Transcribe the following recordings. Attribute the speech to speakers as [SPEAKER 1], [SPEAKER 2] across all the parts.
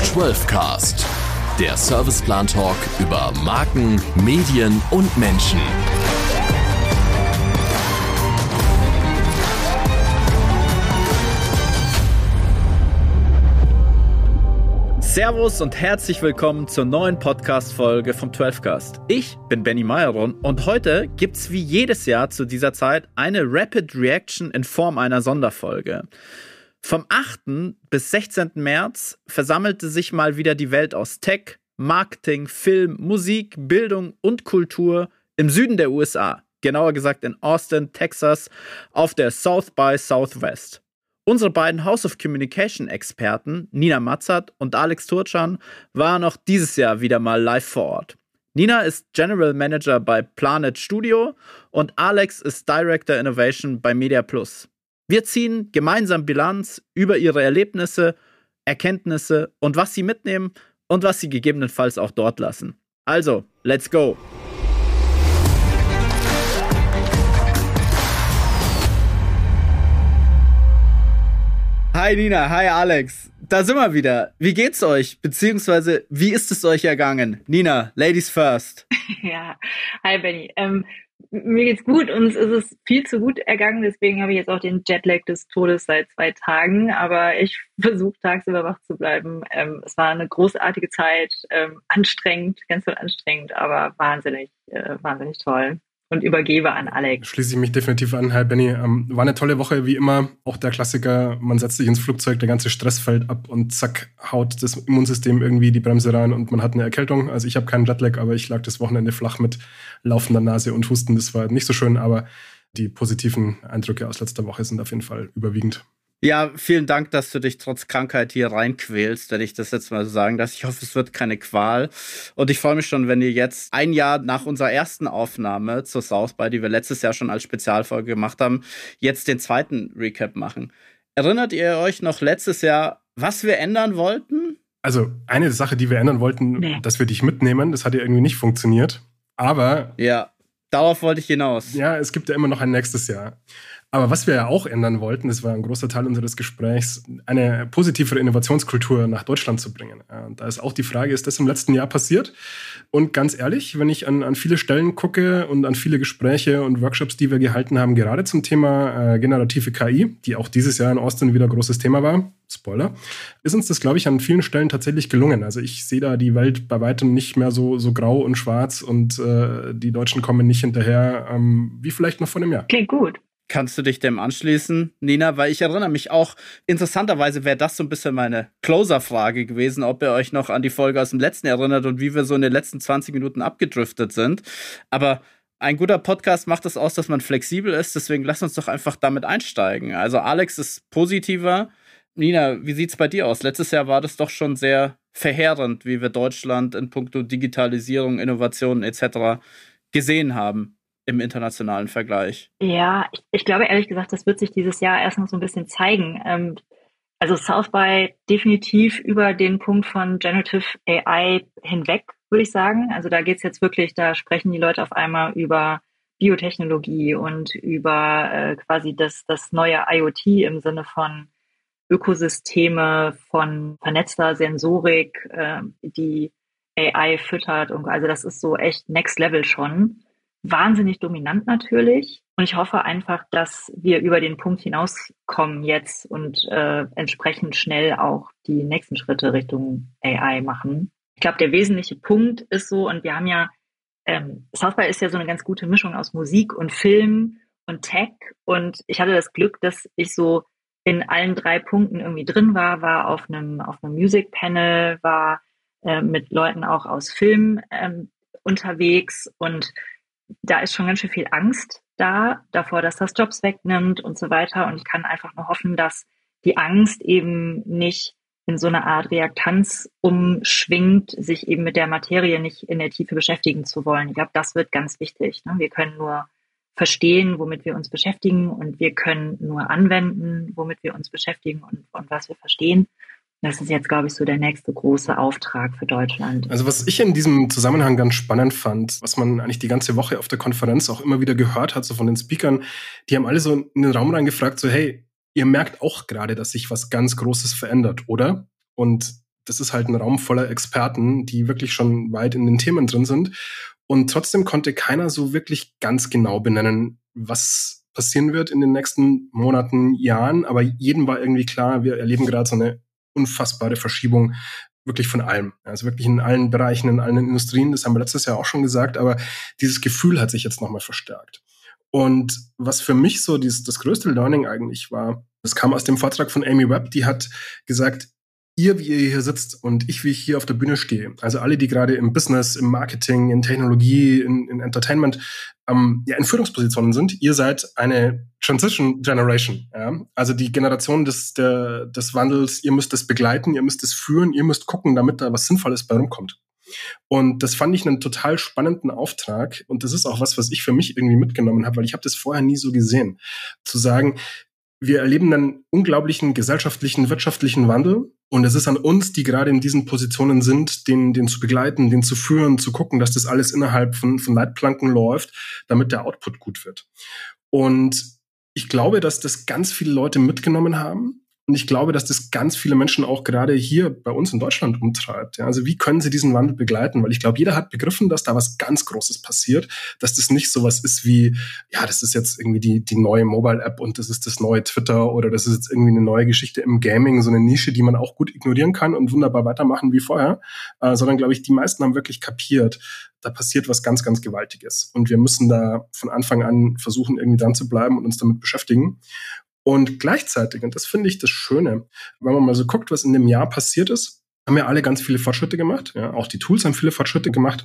[SPEAKER 1] 12cast, der Serviceplan-Talk über Marken, Medien und Menschen.
[SPEAKER 2] Servus und herzlich willkommen zur neuen Podcast-Folge vom 12cast. Ich bin Benny Meyerron und heute gibt's wie jedes Jahr zu dieser Zeit eine Rapid Reaction in Form einer Sonderfolge. Vom 8. bis 16. März versammelte sich mal wieder die Welt aus Tech, Marketing, Film, Musik, Bildung und Kultur im Süden der USA, genauer gesagt in Austin, Texas, auf der South by Southwest. Unsere beiden House of Communication Experten, Nina Matzert und Alex Turcan, waren auch dieses Jahr wieder mal live vor Ort. Nina ist General Manager bei Planet Studio und Alex ist Director Innovation bei Media Plus. Wir ziehen gemeinsam Bilanz über ihre Erlebnisse, Erkenntnisse und was sie mitnehmen und was sie gegebenenfalls auch dort lassen. Also, let's go! Hi Nina, hi Alex. Da sind wir wieder. Wie geht's euch? Beziehungsweise, wie ist es euch ergangen? Nina, Ladies first.
[SPEAKER 3] Ja, hi Benny. Mir geht's gut, uns ist es viel zu gut ergangen, deswegen habe ich jetzt auch den Jetlag des Todes seit 2 Tagen, aber ich versuche tagsüber wach zu bleiben. Es war eine großartige Zeit, anstrengend, ganz schön anstrengend, aber wahnsinnig toll. Und übergebe an Alex.
[SPEAKER 4] Schließe ich mich definitiv an. Hi Benny, war eine tolle Woche, wie immer. Auch der Klassiker, man setzt sich ins Flugzeug, der ganze Stress fällt ab und zack, haut das Immunsystem irgendwie die Bremse rein und man hat eine Erkältung. Also ich habe keinen Jetlag, aber ich lag das Wochenende flach mit laufender Nase und Husten. Das war nicht so schön, aber die positiven Eindrücke aus letzter Woche sind auf jeden Fall überwiegend.
[SPEAKER 2] Ja, vielen Dank, dass du dich trotz Krankheit hier reinquälst, wenn ich das jetzt mal so sagen darf. Ich hoffe, es wird keine Qual. Und ich freue mich schon, wenn ihr jetzt ein Jahr nach unserer ersten Aufnahme zur South by, die wir letztes Jahr schon als Spezialfolge gemacht haben, jetzt den zweiten Recap machen. Erinnert ihr euch noch letztes Jahr, was wir ändern wollten?
[SPEAKER 4] Also eine Sache, die wir ändern wollten, dass wir dich mitnehmen, das hat ja irgendwie nicht funktioniert. Aber
[SPEAKER 2] ja, darauf wollte ich hinaus.
[SPEAKER 4] Ja, es gibt ja immer noch ein nächstes Jahr. Aber was wir ja auch ändern wollten, das war ein großer Teil unseres Gesprächs, eine positivere Innovationskultur nach Deutschland zu bringen. Und da ist auch die Frage, ist das im letzten Jahr passiert? Und ganz ehrlich, wenn ich an viele Stellen gucke und an viele Gespräche und Workshops, die wir gehalten haben, gerade zum Thema generative KI, die auch dieses Jahr in Austin wieder großes Thema war, Spoiler, ist uns das, glaube ich, an vielen Stellen tatsächlich gelungen. Also ich sehe da die Welt bei weitem nicht mehr so grau und schwarz und die Deutschen kommen nicht hinterher, wie vielleicht noch vor einem Jahr.
[SPEAKER 3] Klingt gut.
[SPEAKER 2] Kannst du dich dem anschließen, Nina? Weil ich erinnere mich auch, interessanterweise wäre das so ein bisschen meine Closer-Frage gewesen, ob ihr euch noch an die Folge aus dem letzten erinnert und wie wir so in den letzten 20 Minuten abgedriftet sind. Aber ein guter Podcast macht es aus, dass man flexibel ist, deswegen lass uns doch einfach damit einsteigen. Also Alex ist positiver. Nina, wie sieht's bei dir aus? Letztes Jahr war das doch schon sehr verheerend, wie wir Deutschland in puncto Digitalisierung, Innovationen etc. gesehen haben. Im internationalen Vergleich.
[SPEAKER 3] Ja, ich glaube ehrlich gesagt, das wird sich dieses Jahr erst noch so ein bisschen zeigen. Also South by definitiv über den Punkt von Generative AI hinweg, würde ich sagen. Also da geht's jetzt wirklich, da sprechen die Leute auf einmal über Biotechnologie und über quasi das neue IoT im Sinne von Ökosysteme, von vernetzter Sensorik, die AI füttert. Und also das ist so echt Next Level schon. Wahnsinnig dominant natürlich. Und ich hoffe einfach, dass wir über den Punkt hinauskommen jetzt und entsprechend schnell auch die nächsten Schritte Richtung AI machen. Ich glaube, der wesentliche Punkt ist so, und wir haben ja, South by ist ja so eine ganz gute Mischung aus Musik und Film und Tech. Und ich hatte das Glück, dass ich so in allen 3 Punkten irgendwie drin war auf einem Music Panel, war mit Leuten auch aus Film unterwegs, und da ist schon ganz schön viel Angst davor, dass das Jobs wegnimmt und so weiter. Und ich kann einfach nur hoffen, dass die Angst eben nicht in so eine Art Reaktanz umschwingt, sich eben mit der Materie nicht in der Tiefe beschäftigen zu wollen. Ich glaube, das wird ganz wichtig. Ne? Wir können nur verstehen, womit wir uns beschäftigen, und wir können nur anwenden, womit wir uns beschäftigen und was wir verstehen. Das ist jetzt, glaube ich, so der nächste große Auftrag für Deutschland.
[SPEAKER 4] Also was ich in diesem Zusammenhang ganz spannend fand, was man eigentlich die ganze Woche auf der Konferenz auch immer wieder gehört hat, so von den Speakern, die haben alle so in den Raum reingefragt, so hey, ihr merkt auch gerade, dass sich was ganz Großes verändert, oder? Und das ist halt ein Raum voller Experten, die wirklich schon weit in den Themen drin sind. Und trotzdem konnte keiner so wirklich ganz genau benennen, was passieren wird in den nächsten Monaten, Jahren. Aber jedem war irgendwie klar, wir erleben gerade so eine unfassbare Verschiebung wirklich von allem. Also wirklich in allen Bereichen, in allen Industrien. Das haben wir letztes Jahr auch schon gesagt. Aber dieses Gefühl hat sich jetzt nochmal verstärkt. Und was für mich so das größte Learning eigentlich war, das kam aus dem Vortrag von Amy Webb, die hat gesagt, ihr, wie ihr hier sitzt und ich, wie ich hier auf der Bühne stehe, also alle, die gerade im Business, im Marketing, in Technologie, in Entertainment, in Führungspositionen sind, ihr seid eine Transition Generation. Ja? Also die Generation des Wandels, ihr müsst es begleiten, ihr müsst es führen, ihr müsst gucken, damit da was Sinnvolles bei rumkommt. Und das fand ich einen total spannenden Auftrag. Und das ist auch was ich für mich irgendwie mitgenommen habe, weil ich habe das vorher nie so gesehen. Zu sagen, wir erleben einen unglaublichen gesellschaftlichen, wirtschaftlichen Wandel. Und es ist an uns, die gerade in diesen Positionen sind, den zu begleiten, den zu führen, zu gucken, dass das alles innerhalb von Leitplanken läuft, damit der Output gut wird. Und ich glaube, dass das ganz viele Leute mitgenommen haben. Und ich glaube, dass das ganz viele Menschen auch gerade hier bei uns in Deutschland umtreibt. Ja, also wie können sie diesen Wandel begleiten? Weil ich glaube, jeder hat begriffen, dass da was ganz Großes passiert, dass das nicht so was ist wie, ja, das ist jetzt irgendwie die neue Mobile-App und das ist das neue Twitter oder das ist jetzt irgendwie eine neue Geschichte im Gaming, so eine Nische, die man auch gut ignorieren kann und wunderbar weitermachen wie vorher. Sondern, glaube ich, die meisten haben wirklich kapiert, da passiert was ganz, ganz Gewaltiges. Und wir müssen da von Anfang an versuchen, irgendwie dran zu bleiben und uns damit beschäftigen. Und gleichzeitig, und das finde ich das Schöne, wenn man mal so guckt, was in dem Jahr passiert ist, haben ja alle ganz viele Fortschritte gemacht. Ja, auch die Tools haben viele Fortschritte gemacht.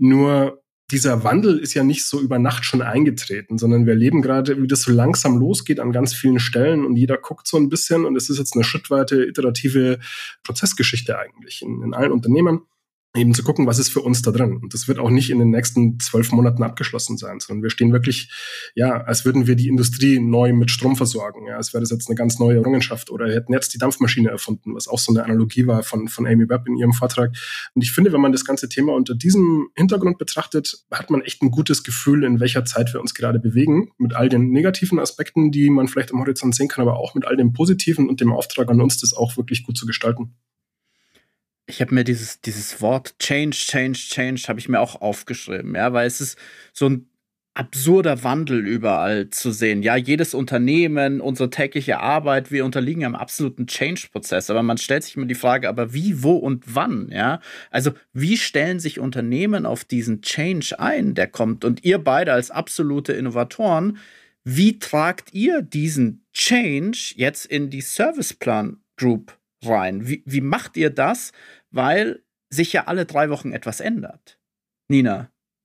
[SPEAKER 4] Nur dieser Wandel ist ja nicht so über Nacht schon eingetreten, sondern wir erleben gerade, wie das so langsam losgeht an ganz vielen Stellen und jeder guckt so ein bisschen und es ist jetzt eine schrittweite, iterative Prozessgeschichte eigentlich in allen Unternehmen. Eben zu gucken, was ist für uns da drin. Und das wird auch nicht in den nächsten 12 Monaten abgeschlossen sein, sondern wir stehen wirklich, ja, als würden wir die Industrie neu mit Strom versorgen. Ja, als wäre das jetzt eine ganz neue Errungenschaft oder hätten jetzt die Dampfmaschine erfunden, was auch so eine Analogie war von Amy Webb in ihrem Vortrag. Und ich finde, wenn man das ganze Thema unter diesem Hintergrund betrachtet, hat man echt ein gutes Gefühl, in welcher Zeit wir uns gerade bewegen, mit all den negativen Aspekten, die man vielleicht am Horizont sehen kann, aber auch mit all dem Positiven und dem Auftrag an uns, das auch wirklich gut zu gestalten.
[SPEAKER 2] Ich habe mir dieses Wort Change habe ich mir auch aufgeschrieben, ja, weil es ist so ein absurder Wandel überall zu sehen. Ja, jedes Unternehmen, unsere tägliche Arbeit, wir unterliegen einem absoluten Change-Prozess. Aber man stellt sich immer die Frage, aber wie, wo und wann, ja? Also, wie stellen sich Unternehmen auf diesen Change ein, der kommt? Und ihr beide als absolute Innovatoren, wie tragt ihr diesen Change jetzt in die Serviceplan Group rein? Wie macht ihr das? Weil sich ja alle 3 Wochen etwas ändert. Nina?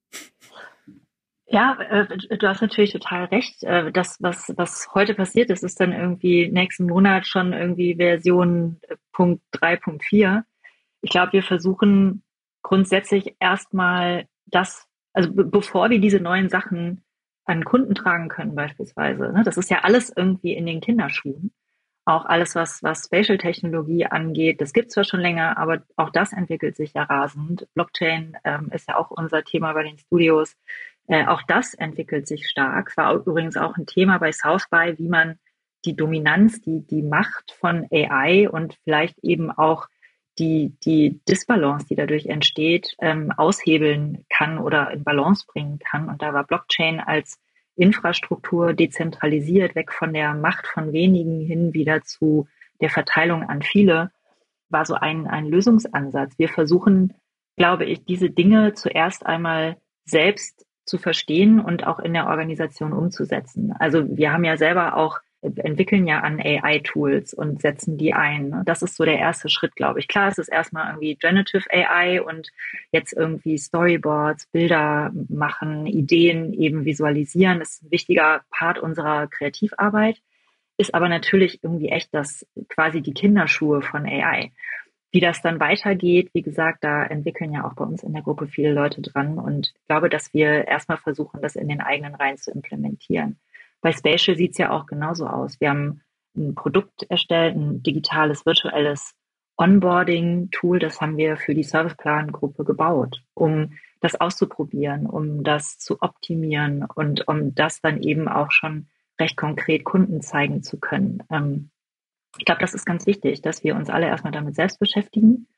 [SPEAKER 3] Ja, du hast natürlich total recht. Das, was heute passiert ist, ist dann irgendwie nächsten Monat schon irgendwie Version Punkt 3.4. Ich glaube, wir versuchen grundsätzlich erstmal das, also bevor wir diese neuen Sachen an Kunden tragen können beispielsweise, ne, das ist ja alles irgendwie in den Kinderschuhen. Auch alles, was Spatial-Technologie angeht, das gibt es zwar schon länger, aber auch das entwickelt sich ja rasend. Blockchain ist ja auch unser Thema bei den Studios. Auch das entwickelt sich stark. Es war übrigens auch ein Thema bei South by, wie man die Dominanz, die Macht von AI und vielleicht eben auch die Disbalance, die dadurch entsteht, aushebeln kann oder in Balance bringen kann. Und da war Blockchain als Infrastruktur dezentralisiert, weg von der Macht von wenigen hin wieder zu der Verteilung an viele, war so ein Lösungsansatz. Wir versuchen, glaube ich, diese Dinge zuerst einmal selbst zu verstehen und auch in der Organisation umzusetzen. Also wir haben ja selber auch, entwickeln ja an AI-Tools und setzen die ein. Das ist so der erste Schritt, glaube ich. Klar, es ist erstmal irgendwie Generative AI und jetzt irgendwie Storyboards, Bilder machen, Ideen eben visualisieren. Das ist ein wichtiger Part unserer Kreativarbeit, ist aber natürlich irgendwie echt das quasi die Kinderschuhe von AI. Wie das dann weitergeht, wie gesagt, da entwickeln ja auch bei uns in der Gruppe viele Leute dran und ich glaube, dass wir erstmal versuchen, das in den eigenen Reihen zu implementieren. Bei Spatial sieht es ja auch genauso aus. Wir haben ein Produkt erstellt, ein digitales, virtuelles Onboarding-Tool, das haben wir für die Serviceplan-Gruppe gebaut, um das auszuprobieren, um das zu optimieren und um das dann eben auch schon recht konkret Kunden zeigen zu können. Ich glaube, das ist ganz wichtig, dass wir uns alle erstmal damit selbst beschäftigen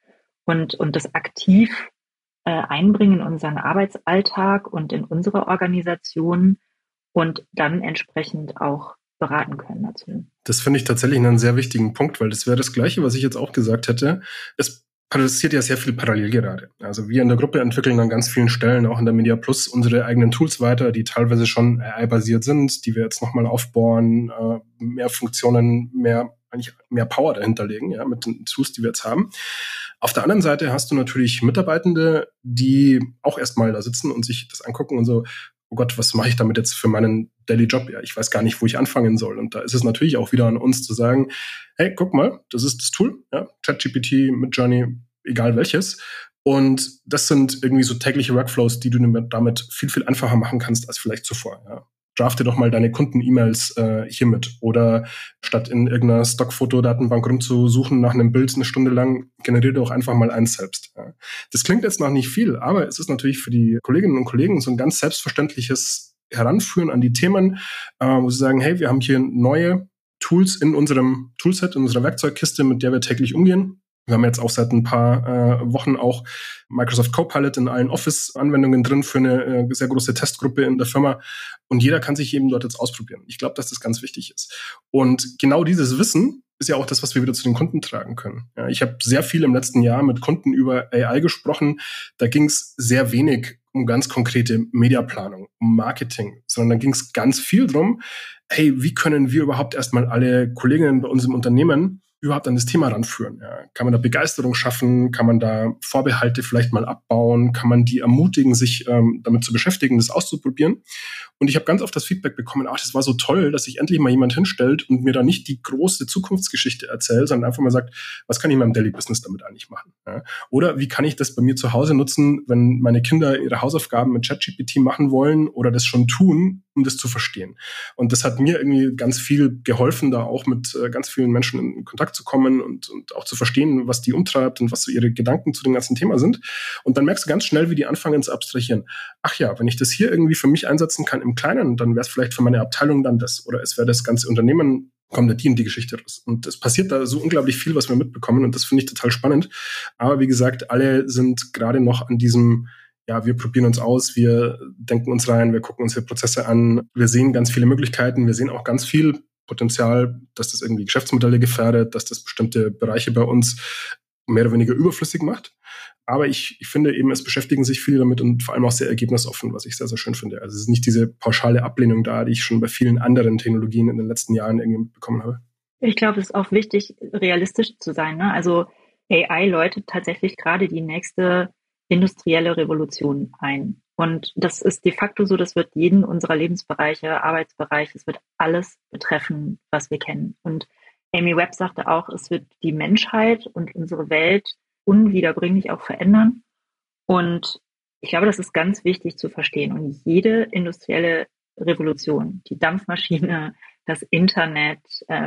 [SPEAKER 3] und das aktiv einbringen in unseren Arbeitsalltag und in unsere Organisation und dann entsprechend auch beraten können dazu.
[SPEAKER 4] Das finde ich tatsächlich einen sehr wichtigen Punkt, weil das wäre das Gleiche, was ich jetzt auch gesagt hätte. Es passiert ja sehr viel parallel gerade. Also wir in der Gruppe entwickeln an ganz vielen Stellen, auch in der Media Plus, unsere eigenen Tools weiter, die teilweise schon AI-basiert sind, die wir jetzt nochmal aufbauen, mehr Funktionen, mehr Power dahinter legen, ja, mit den Tools, die wir jetzt haben. Auf der anderen Seite hast du natürlich Mitarbeitende, die auch erstmal da sitzen und sich das angucken und so, oh Gott, was mache ich damit jetzt für meinen Daily Job? Ja, ich weiß gar nicht, wo ich anfangen soll. Und da ist es natürlich auch wieder an uns zu sagen, hey, guck mal, das ist das Tool, ja, ChatGPT, Midjourney, egal welches. Und das sind irgendwie so tägliche Workflows, die du damit viel, viel einfacher machen kannst als vielleicht zuvor. Ja. Drafte doch mal deine Kunden-E-Mails hiermit. Oder statt in irgendeiner Stockfotodatenbank rumzusuchen nach einem Bild eine Stunde lang, generiere doch einfach mal eins selbst. Ja. Das klingt jetzt noch nicht viel, aber es ist natürlich für die Kolleginnen und Kollegen so ein ganz selbstverständliches Heranführen an die Themen, wo sie sagen, hey, wir haben hier neue Tools in unserem Toolset, in unserer Werkzeugkiste, mit der wir täglich umgehen. Wir haben jetzt auch seit ein paar Wochen auch Microsoft Copilot in allen Office-Anwendungen drin für eine sehr große Testgruppe in der Firma. Und jeder kann sich eben dort jetzt ausprobieren. Ich glaube, dass das ganz wichtig ist. Und genau dieses Wissen ist ja auch das, was wir wieder zu den Kunden tragen können. Ja, ich habe sehr viel im letzten Jahr mit Kunden über AI gesprochen. Da ging es sehr wenig um ganz konkrete Mediaplanung, um Marketing, sondern da ging es ganz viel drum, hey, wie können wir überhaupt erstmal alle Kolleginnen bei uns im Unternehmen überhaupt an das Thema ranführen? Ja. Kann man da Begeisterung schaffen? Kann man da Vorbehalte vielleicht mal abbauen? Kann man die ermutigen, sich damit zu beschäftigen, das auszuprobieren? Und ich habe ganz oft das Feedback bekommen, das war so toll, dass sich endlich mal jemand hinstellt und mir da nicht die große Zukunftsgeschichte erzählt, sondern einfach mal sagt, was kann ich in meinem Daily Business damit eigentlich machen? Ja. Oder wie kann ich das bei mir zu Hause nutzen, wenn meine Kinder ihre Hausaufgaben mit ChatGPT machen wollen oder das schon tun, um das zu verstehen? Und das hat mir irgendwie ganz viel geholfen, da auch mit ganz vielen Menschen in Kontakt zu kommen und auch zu verstehen, was die umtreibt und was so ihre Gedanken zu dem ganzen Thema sind. Und dann merkst du ganz schnell, wie die anfangen zu abstrahieren. Ach ja, wenn ich das hier irgendwie für mich einsetzen kann im Kleinen, dann wäre es vielleicht für meine Abteilung dann das. Oder es wäre das ganze Unternehmen, kommt da die und die Geschichte raus. Und es passiert da so unglaublich viel, was wir mitbekommen. Und das finde ich total spannend. Aber wie gesagt, alle sind gerade noch an diesem, ja, wir probieren uns aus, wir denken uns rein, wir gucken uns hier Prozesse an. Wir sehen ganz viele Möglichkeiten. Wir sehen auch ganz viel Potenzial, dass das irgendwie Geschäftsmodelle gefährdet, dass das bestimmte Bereiche bei uns mehr oder weniger überflüssig macht. Aber ich finde eben, es beschäftigen sich viele damit und vor allem auch sehr ergebnisoffen, was ich sehr, sehr schön finde. Also es ist nicht diese pauschale Ablehnung da, die ich schon bei vielen anderen Technologien in den letzten Jahren irgendwie mitbekommen habe.
[SPEAKER 3] Ich glaube, es ist auch wichtig, realistisch zu sein, ne? Also AI läutet tatsächlich gerade die nächste industrielle Revolution ein. Und das ist de facto so, das wird jeden unserer Lebensbereiche, Arbeitsbereiche, es wird alles betreffen, was wir kennen. Und Amy Webb sagte auch, es wird die Menschheit und unsere Welt unwiederbringlich auch verändern. Und ich glaube, das ist ganz wichtig zu verstehen. Und jede industrielle Revolution, die Dampfmaschine, das Internet,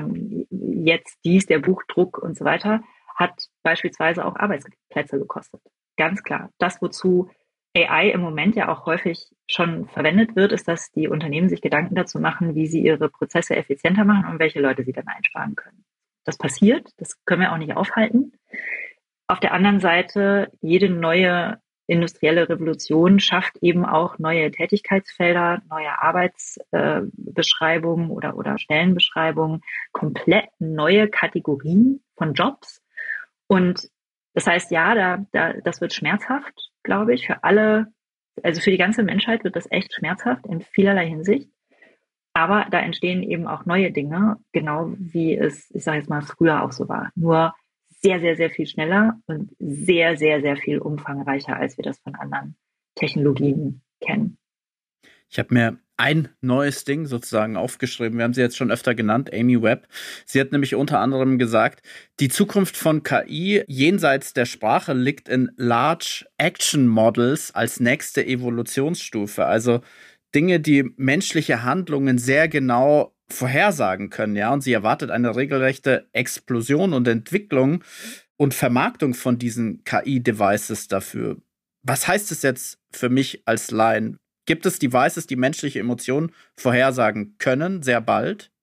[SPEAKER 3] jetzt der Buchdruck und so weiter, hat beispielsweise auch Arbeitsplätze gekostet. Ganz klar. Das, wozu AI im Moment ja auch häufig schon verwendet wird, ist, dass die Unternehmen sich Gedanken dazu machen, wie sie ihre Prozesse effizienter machen und welche Leute sie dann einsparen können. Das passiert, das können wir auch nicht aufhalten. Auf der anderen Seite, jede neue industrielle Revolution schafft eben auch neue Tätigkeitsfelder, neue Arbeitsbeschreibungen oder Stellenbeschreibungen, komplett neue Kategorien von Jobs. Und das heißt, ja, das wird schmerzhaft, glaube ich, für alle, also für die ganze Menschheit wird das echt schmerzhaft in vielerlei Hinsicht. Aber da entstehen eben auch neue Dinge, genau wie es, ich sage jetzt mal, früher auch so war. Nur sehr, sehr, sehr viel schneller und sehr, sehr, sehr viel umfangreicher, als wir das von anderen Technologien kennen.
[SPEAKER 2] Ich habe mir ein neues Ding sozusagen aufgeschrieben. Wir haben sie jetzt schon öfter genannt, Amy Webb. Sie hat nämlich unter anderem gesagt, die Zukunft von KI jenseits der Sprache liegt in Large Action Models als nächste Evolutionsstufe. Also Dinge, die menschliche Handlungen sehr genau vorhersagen können, ja. Und sie erwartet eine regelrechte Explosion und Entwicklung und Vermarktung von diesen KI-Devices dafür. Was heißt es jetzt für mich als Laien? Gibt es Devices, die menschliche Emotionen vorhersagen können, sehr bald?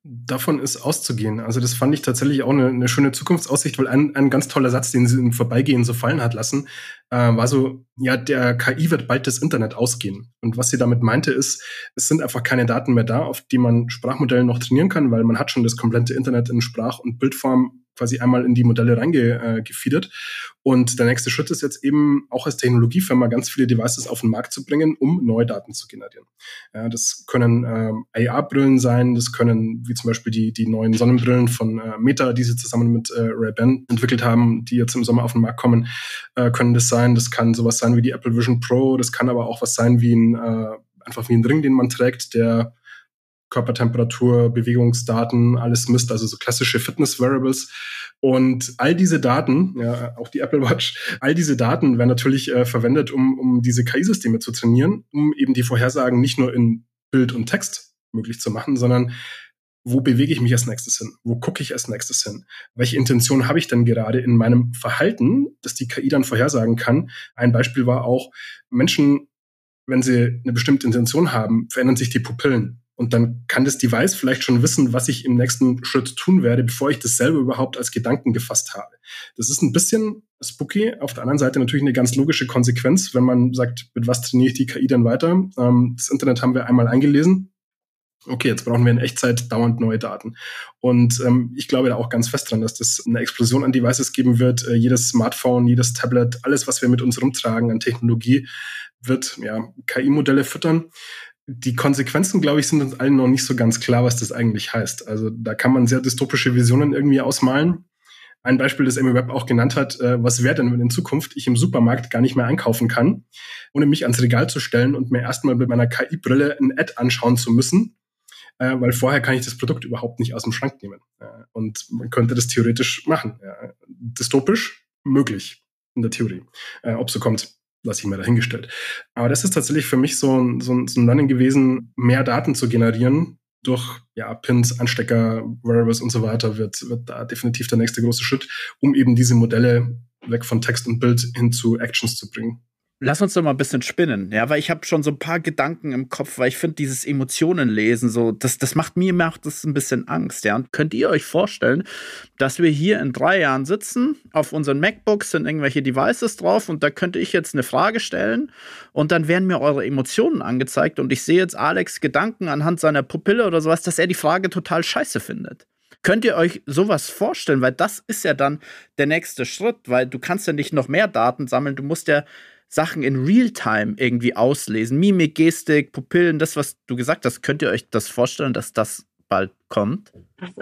[SPEAKER 4] Davon ist auszugehen. Also das fand ich tatsächlich auch eine schöne Zukunftsaussicht, weil ein ganz toller Satz, den sie im Vorbeigehen so fallen hat lassen, war so, ja, der KI wird bald das Internet ausgehen. Und was sie damit meinte ist, es sind einfach keine Daten mehr da, auf die man Sprachmodelle noch trainieren kann, weil man hat schon das komplette Internet in Sprach- und Bildform quasi einmal in die Modelle reingefeedet. Und der nächste Schritt ist jetzt eben auch als Technologiefirma ganz viele Devices auf den Markt zu bringen, um neue Daten zu generieren. Ja, das können AR-Brillen sein, das können wie zum Beispiel die neuen Sonnenbrillen von Meta, die sie zusammen mit Ray-Ban entwickelt haben, die jetzt im Sommer auf den Markt kommen, können das sein. Das kann sowas sein wie die Apple Vision Pro, das kann aber auch was sein wie einfach wie ein Ring, den man trägt, der Körpertemperatur, Bewegungsdaten, alles misst, also so klassische Fitness-Variables. Und all diese Daten, ja, auch die Apple Watch, all diese Daten werden natürlich verwendet, um diese KI-Systeme zu trainieren, um eben die Vorhersagen nicht nur in Bild und Text möglich zu machen, sondern wo bewege ich mich als nächstes hin? Wo gucke ich als nächstes hin? Welche Intention habe ich denn gerade in meinem Verhalten, dass die KI dann vorhersagen kann? Ein Beispiel war auch, Menschen, wenn sie eine bestimmte Intention haben, verändern sich die Pupillen. Und dann kann das Device vielleicht schon wissen, was ich im nächsten Schritt tun werde, bevor ich das selber überhaupt als Gedanken gefasst habe. Das ist ein bisschen spooky. Auf der anderen Seite natürlich eine ganz logische Konsequenz, wenn man sagt, mit was trainiere ich die KI dann weiter? Das Internet haben wir einmal eingelesen. Okay, jetzt brauchen wir in Echtzeit dauernd neue Daten. Und ich glaube da auch ganz fest dran, dass das eine Explosion an Devices geben wird. Jedes Smartphone, jedes Tablet, alles, was wir mit uns rumtragen an Technologie, wird KI-Modelle füttern. Die Konsequenzen, glaube ich, sind uns allen noch nicht so ganz klar, was das eigentlich heißt. Also da kann man sehr dystopische Visionen irgendwie ausmalen. Ein Beispiel, das Amy Webb auch genannt hat, was wäre denn, wenn in Zukunft ich im Supermarkt gar nicht mehr einkaufen kann, ohne mich ans Regal zu stellen und mir erstmal mit meiner KI-Brille ein Ad anschauen zu müssen, weil vorher kann ich das Produkt überhaupt nicht aus dem Schrank nehmen. Und man könnte das theoretisch machen. Dystopisch möglich in der Theorie. Ob so kommt, lasse ich mir dahingestellt. Aber das ist tatsächlich für mich so ein Learning gewesen, mehr Daten zu generieren durch Pins, Anstecker, Wearables und so weiter, wird da definitiv der nächste große Schritt, um eben diese Modelle weg von Text und Bild hin zu Actions zu bringen.
[SPEAKER 2] Lass uns doch mal ein bisschen spinnen, ja, weil ich habe schon so ein paar Gedanken im Kopf, weil ich finde dieses Emotionenlesen so, das macht das ein bisschen Angst, ja. Und könnt ihr euch vorstellen, dass wir hier in 3 Jahren sitzen, auf unseren MacBooks sind irgendwelche Devices drauf und da könnte ich jetzt eine Frage stellen und dann werden mir eure Emotionen angezeigt und ich sehe jetzt Alex Gedanken anhand seiner Pupille oder sowas, dass er die Frage total scheiße findet. Könnt ihr euch sowas vorstellen? Weil das ist ja dann der nächste Schritt, weil du kannst ja nicht noch mehr Daten sammeln, du musst ja Sachen in Realtime irgendwie auslesen. Mimik, Gestik, Pupillen, das, was du gesagt hast. Könnt ihr euch das vorstellen, dass das bald kommt?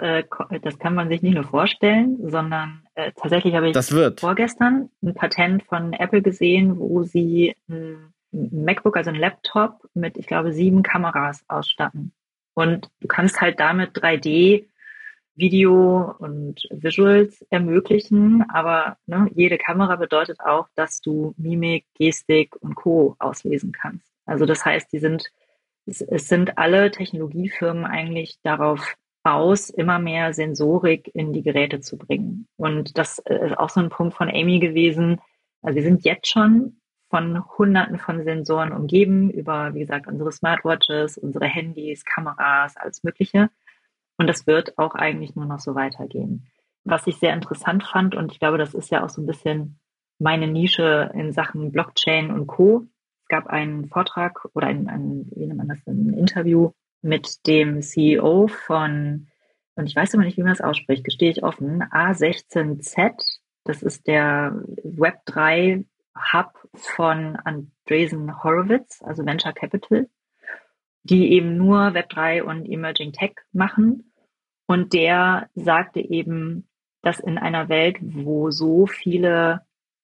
[SPEAKER 3] Das kann man sich nicht nur vorstellen, sondern tatsächlich habe ich vorgestern ein Patent von Apple gesehen, wo sie ein MacBook, also ein Laptop mit, ich glaube, 7 Kameras ausstatten. Und du kannst halt damit 3D Video und Visuals ermöglichen, aber jede Kamera bedeutet auch, dass du Mimik, Gestik und Co. auslesen kannst. Also das heißt, es sind alle Technologiefirmen eigentlich darauf aus, immer mehr Sensorik in die Geräte zu bringen. Und das ist auch so ein Punkt von Amy gewesen. Also wir sind jetzt schon von Hunderten von Sensoren umgeben, über, wie gesagt, unsere Smartwatches, unsere Handys, Kameras, alles Mögliche. Und das wird auch eigentlich nur noch so weitergehen. Was ich sehr interessant fand, und ich glaube, das ist ja auch so ein bisschen meine Nische in Sachen Blockchain und Co. Es gab einen Vortrag oder wie nennt man das, ein Interview mit dem CEO von, und ich weiß immer nicht, wie man das ausspricht, gestehe ich offen, A16Z. Das ist der Web3 Hub von Andreessen Horowitz, also Venture Capital, die eben nur Web3 und Emerging Tech machen. Und der sagte eben, dass in einer Welt, wo so viele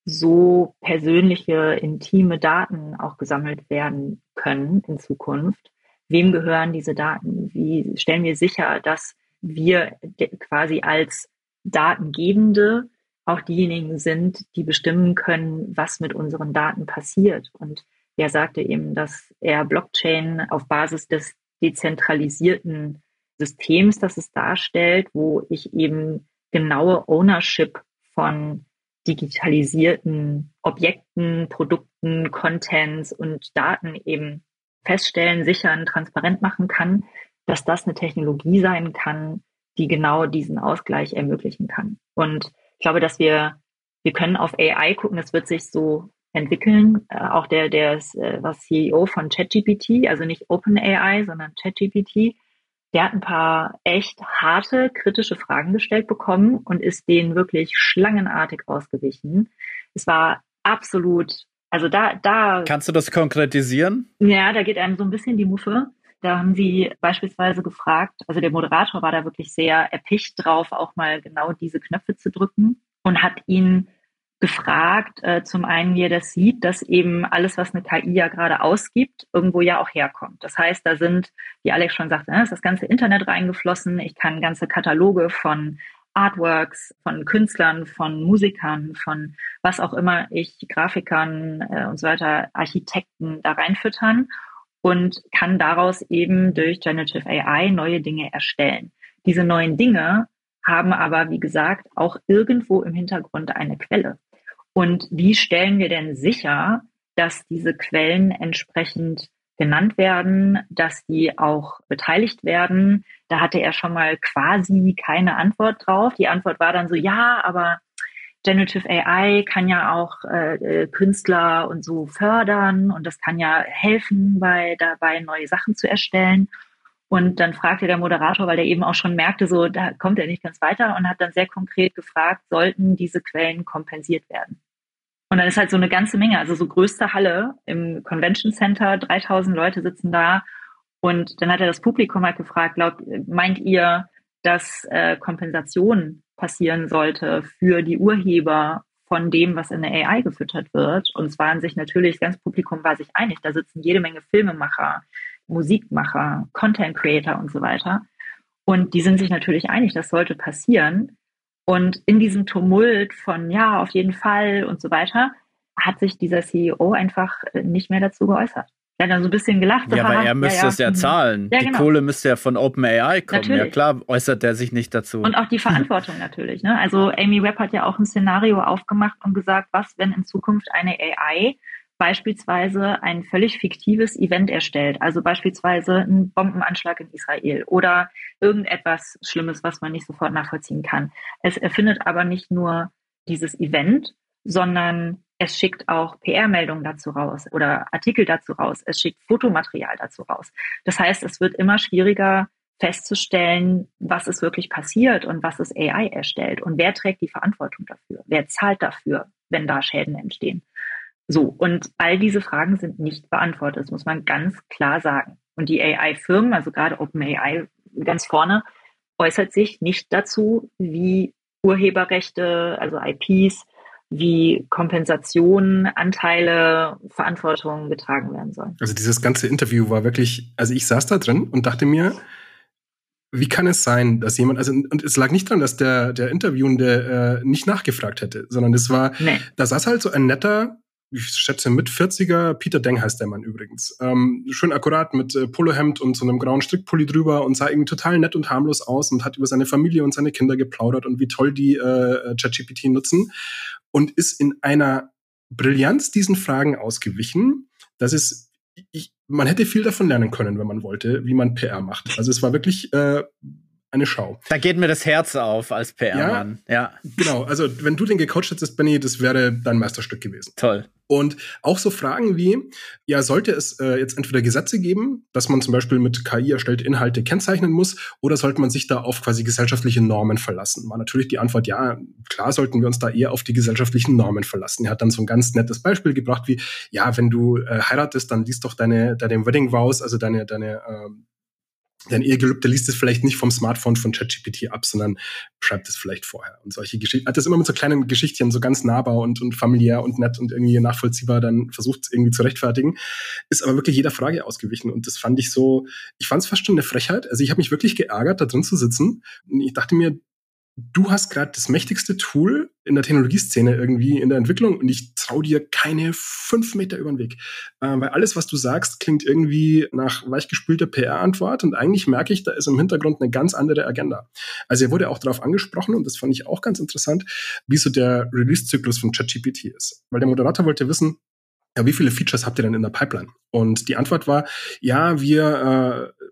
[SPEAKER 3] so persönliche, intime Daten auch gesammelt werden können in Zukunft, wem gehören diese Daten? Wie stellen wir sicher, dass wir quasi als Datengebende auch diejenigen sind, die bestimmen können, was mit unseren Daten passiert? Und er sagte eben, dass er Blockchain auf Basis des dezentralisierten Systems, das es darstellt, wo ich eben genaue Ownership von digitalisierten Objekten, Produkten, Contents und Daten eben feststellen, sichern, transparent machen kann, dass das eine Technologie sein kann, die genau diesen Ausgleich ermöglichen kann. Und ich glaube, dass wir können auf AI gucken, das wird sich so entwickeln. Auch der was CEO von ChatGPT, also nicht OpenAI, sondern ChatGPT, der hat ein paar echt harte, kritische Fragen gestellt bekommen und ist denen wirklich schlangenartig ausgewichen. Es war absolut, also da.
[SPEAKER 2] Kannst du das konkretisieren?
[SPEAKER 3] Ja, da geht einem so ein bisschen die Muffe. Da haben sie beispielsweise gefragt, also der Moderator war da wirklich sehr erpicht drauf, auch mal genau diese Knöpfe zu drücken und hat ihn gefragt, zum einen, wie er das sieht, dass eben alles, was eine KI ja gerade ausgibt, irgendwo ja auch herkommt. Das heißt, da sind, wie Alex schon sagte, ist das ganze Internet reingeflossen. Ich kann ganze Kataloge von Artworks, von Künstlern, von Musikern, von was auch immer ich, Grafikern und so weiter, Architekten da reinfüttern und kann daraus eben durch Generative AI neue Dinge erstellen. Diese neuen Dinge haben aber, wie gesagt, auch irgendwo im Hintergrund eine Quelle. Und wie stellen wir denn sicher, dass diese Quellen entsprechend genannt werden, dass die auch beteiligt werden? Da hatte er schon mal quasi keine Antwort drauf. Die Antwort war dann so, ja, aber Generative AI kann ja auch Künstler und so fördern und das kann ja helfen, dabei neue Sachen zu erstellen. Und dann fragte der Moderator, weil der eben auch schon merkte, so da kommt er nicht ganz weiter und hat dann sehr konkret gefragt, sollten diese Quellen kompensiert werden? Und dann ist halt so eine ganze Menge, also so größte Halle im Convention Center, 3000 Leute sitzen da. Und dann hat er das Publikum halt gefragt, meint ihr, dass Kompensation passieren sollte für die Urheber von dem, was in der AI gefüttert wird? Und es waren sich natürlich, das ganze Publikum war sich einig, da sitzen jede Menge Filmemacher, Musikmacher, Content Creator und so weiter. Und die sind sich natürlich einig, das sollte passieren. Und in diesem Tumult von ja, auf jeden Fall und so weiter, hat sich dieser CEO einfach nicht mehr dazu geäußert. Er hat dann so ein bisschen gelacht.
[SPEAKER 2] Ja, aber er müsste es ja zahlen. Ja, die Kohle müsste ja von OpenAI kommen. Natürlich. Ja klar, äußert er sich nicht dazu.
[SPEAKER 3] Und auch die Verantwortung natürlich. Ne? Also Amy Webb hat ja auch ein Szenario aufgemacht und gesagt, was, wenn in Zukunft eine AI beispielsweise ein völlig fiktives Event erstellt, also beispielsweise ein Bombenanschlag in Israel oder irgendetwas Schlimmes, was man nicht sofort nachvollziehen kann. Es erfindet aber nicht nur dieses Event, sondern es schickt auch PR-Meldungen dazu raus oder Artikel dazu raus. Es schickt Fotomaterial dazu raus. Das heißt, es wird immer schwieriger festzustellen, was ist wirklich passiert und was ist AI erstellt und wer trägt die Verantwortung dafür? Wer zahlt dafür, wenn da Schäden entstehen? So, und all diese Fragen sind nicht beantwortet, das muss man ganz klar sagen. Und die AI-Firmen, also gerade OpenAI ganz vorne, äußert sich nicht dazu, wie Urheberrechte, also IPs, wie Kompensationen, Anteile, Verantwortung getragen werden sollen.
[SPEAKER 4] Also dieses ganze Interview war wirklich, also ich saß da drin und dachte mir, wie kann es sein, dass jemand, also und es lag nicht daran, dass der Interviewende nicht nachgefragt hätte, sondern es war, da saß halt so ein netter, ich schätze mit 40er, Peter Deng heißt der Mann übrigens. Schön akkurat mit Polohemd und so einem grauen Strickpulli drüber und sah irgendwie total nett und harmlos aus und hat über seine Familie und seine Kinder geplaudert und wie toll die ChatGPT nutzen und ist in einer Brillanz diesen Fragen ausgewichen, dass es, man hätte viel davon lernen können, wenn man wollte, wie man PR macht. Also es war wirklich eine Schau.
[SPEAKER 2] Da geht mir das Herz auf als PR-Mann. Ja,
[SPEAKER 4] genau. Also wenn du den gecoacht hättest, Benny, das wäre dein Meisterstück gewesen.
[SPEAKER 2] Toll.
[SPEAKER 4] Und auch so Fragen wie, ja, sollte es jetzt entweder Gesetze geben, dass man zum Beispiel mit KI erstellte Inhalte kennzeichnen muss, oder sollte man sich da auf quasi gesellschaftliche Normen verlassen? War natürlich die Antwort, ja, klar sollten wir uns da eher auf die gesellschaftlichen Normen verlassen. Er hat dann so ein ganz nettes Beispiel gebracht wie, ja, wenn du heiratest, dann liest doch deine Wedding Vows, also dein Ehegelübde liest es vielleicht nicht vom Smartphone von ChatGPT ab, sondern schreibt es vielleicht vorher. Und solche Geschichten. Hat das immer mit so kleinen Geschichtchen, so ganz nahbar und familiär und nett und irgendwie nachvollziehbar dann versucht, es irgendwie zu rechtfertigen. Ist aber wirklich jeder Frage ausgewichen. Und das fand ich so, ich fand es fast schon eine Frechheit. Also ich habe mich wirklich geärgert, da drin zu sitzen. Und ich dachte mir, du hast gerade das mächtigste Tool in der Technologieszene irgendwie in der Entwicklung und ich traue dir keine 5 Meter über den Weg. Weil alles, was du sagst, klingt irgendwie nach weichgespülter PR-Antwort und eigentlich merke ich, da ist im Hintergrund eine ganz andere Agenda. Also er wurde auch darauf angesprochen und das fand ich auch ganz interessant, wie so der Release-Zyklus von ChatGPT ist. Weil der Moderator wollte wissen, ja, wie viele Features habt ihr denn in der Pipeline? Und die Antwort war, ja, wir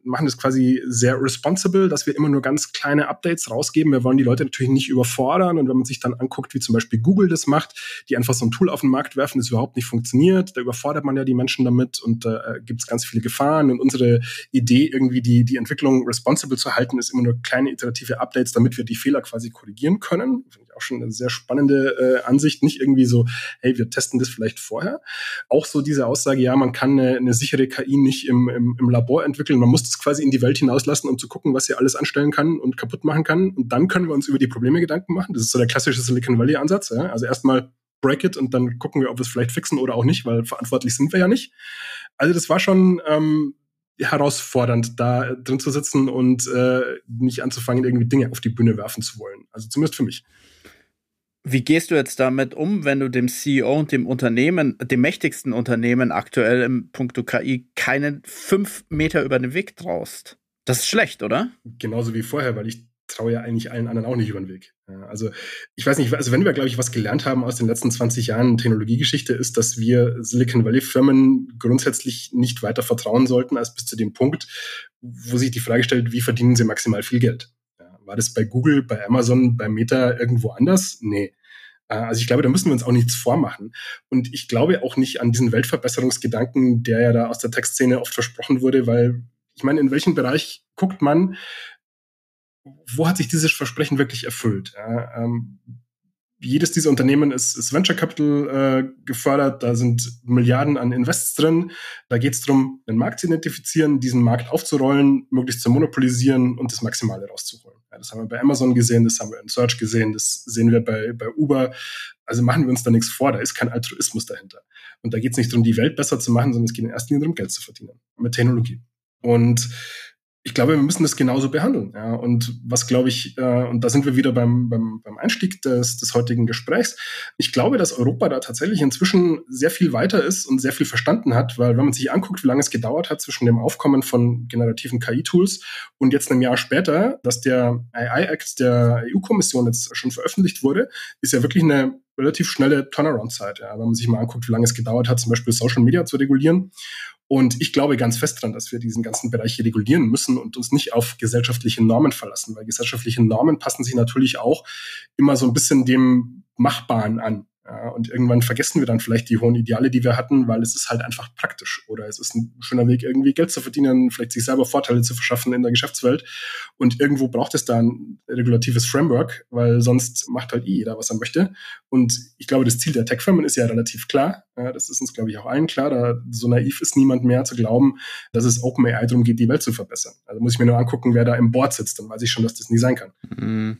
[SPEAKER 4] machen das quasi sehr responsible, dass wir immer nur ganz kleine Updates rausgeben. Wir wollen die Leute natürlich nicht überfordern. Und wenn man sich dann anguckt, wie zum Beispiel Google das macht, die einfach so ein Tool auf den Markt werfen, das überhaupt nicht funktioniert, da überfordert man ja die Menschen damit und da gibt es ganz viele Gefahren. Und unsere Idee, irgendwie die Entwicklung responsible zu halten, ist immer nur kleine iterative Updates, damit wir die Fehler quasi korrigieren können. Finde ich auch schon eine sehr spannende Ansicht. Nicht irgendwie so, hey, wir testen das vielleicht vorher. Auch so diese Aussage, ja, man kann eine sichere KI nicht im Labor entwickeln. Man muss das quasi in die Welt hinauslassen, um zu gucken, was sie alles anstellen kann und kaputt machen kann. Und dann können wir uns über die Probleme Gedanken machen. Das ist so der klassische Silicon Valley-Ansatz. Ja? Also erstmal break it und dann gucken wir, ob wir es vielleicht fixen oder auch nicht, weil verantwortlich sind wir ja nicht. Also das war schon herausfordernd, da drin zu sitzen und nicht anzufangen, irgendwie Dinge auf die Bühne werfen zu wollen. Also zumindest für mich.
[SPEAKER 2] Wie gehst du jetzt damit um, wenn du dem CEO und dem Unternehmen, dem mächtigsten Unternehmen aktuell im Punkto KI, keinen 5 Meter über den Weg traust? Das ist schlecht, oder?
[SPEAKER 4] Genauso wie vorher, weil ich traue ja eigentlich allen anderen auch nicht über den Weg. Also ich weiß nicht, also wenn wir, glaube ich, was gelernt haben aus den letzten 20 Jahren Technologiegeschichte, ist, dass wir Silicon Valley-Firmen grundsätzlich nicht weiter vertrauen sollten, als bis zu dem Punkt, wo sich die Frage stellt, wie verdienen sie maximal viel Geld? War das bei Google, bei Amazon, bei Meta irgendwo anders? Nee. Also ich glaube, da müssen wir uns auch nichts vormachen. Und ich glaube auch nicht an diesen Weltverbesserungsgedanken, der ja da aus der Tech-Szene oft versprochen wurde, weil ich meine, in welchem Bereich guckt man, wo hat sich dieses Versprechen wirklich erfüllt? Jedes dieser Unternehmen ist Venture Capital gefördert, da sind Milliarden an Invests drin. Da geht es darum, einen Markt zu identifizieren, diesen Markt aufzurollen, möglichst zu monopolisieren und das Maximale rauszuholen. Ja, das haben wir bei Amazon gesehen, das haben wir in Search gesehen, das sehen wir bei Uber. Also machen wir uns da nichts vor, da ist kein Altruismus dahinter. Und da geht es nicht darum, die Welt besser zu machen, sondern es geht in erster Linie darum, Geld zu verdienen mit Technologie. Und ich glaube, wir müssen das genauso behandeln. Ja. Und was glaube ich, und da sind wir wieder beim Einstieg des heutigen Gesprächs, ich glaube, dass Europa da tatsächlich inzwischen sehr viel weiter ist und sehr viel verstanden hat, weil wenn man sich anguckt, wie lange es gedauert hat zwischen dem Aufkommen von generativen KI-Tools und jetzt einem Jahr später, dass der AI-Act der EU-Kommission jetzt schon veröffentlicht wurde, ist ja wirklich eine relativ schnelle Turnaround-Zeit. Ja. Wenn man sich mal anguckt, wie lange es gedauert hat, zum Beispiel Social Media zu regulieren. Und ich glaube ganz fest daran, dass wir diesen ganzen Bereich hier regulieren müssen und uns nicht auf gesellschaftliche Normen verlassen, weil gesellschaftliche Normen passen sich natürlich auch immer so ein bisschen dem Machbaren an. Ja, und irgendwann vergessen wir dann vielleicht die hohen Ideale, die wir hatten, weil es ist halt einfach praktisch. Oder es ist ein schöner Weg, irgendwie Geld zu verdienen, vielleicht sich selber Vorteile zu verschaffen in der Geschäftswelt. Und irgendwo braucht es da ein regulatives Framework, weil sonst macht halt jeder, was er möchte. Und ich glaube, das Ziel der Tech-Firmen ist ja relativ klar. Ja, das ist uns, glaube ich, auch allen klar. Da so naiv ist niemand mehr zu glauben, dass es OpenAI darum geht, die Welt zu verbessern. Also muss ich mir nur angucken, wer da im Board sitzt. Dann weiß ich schon, dass das nie sein kann.
[SPEAKER 2] Mhm.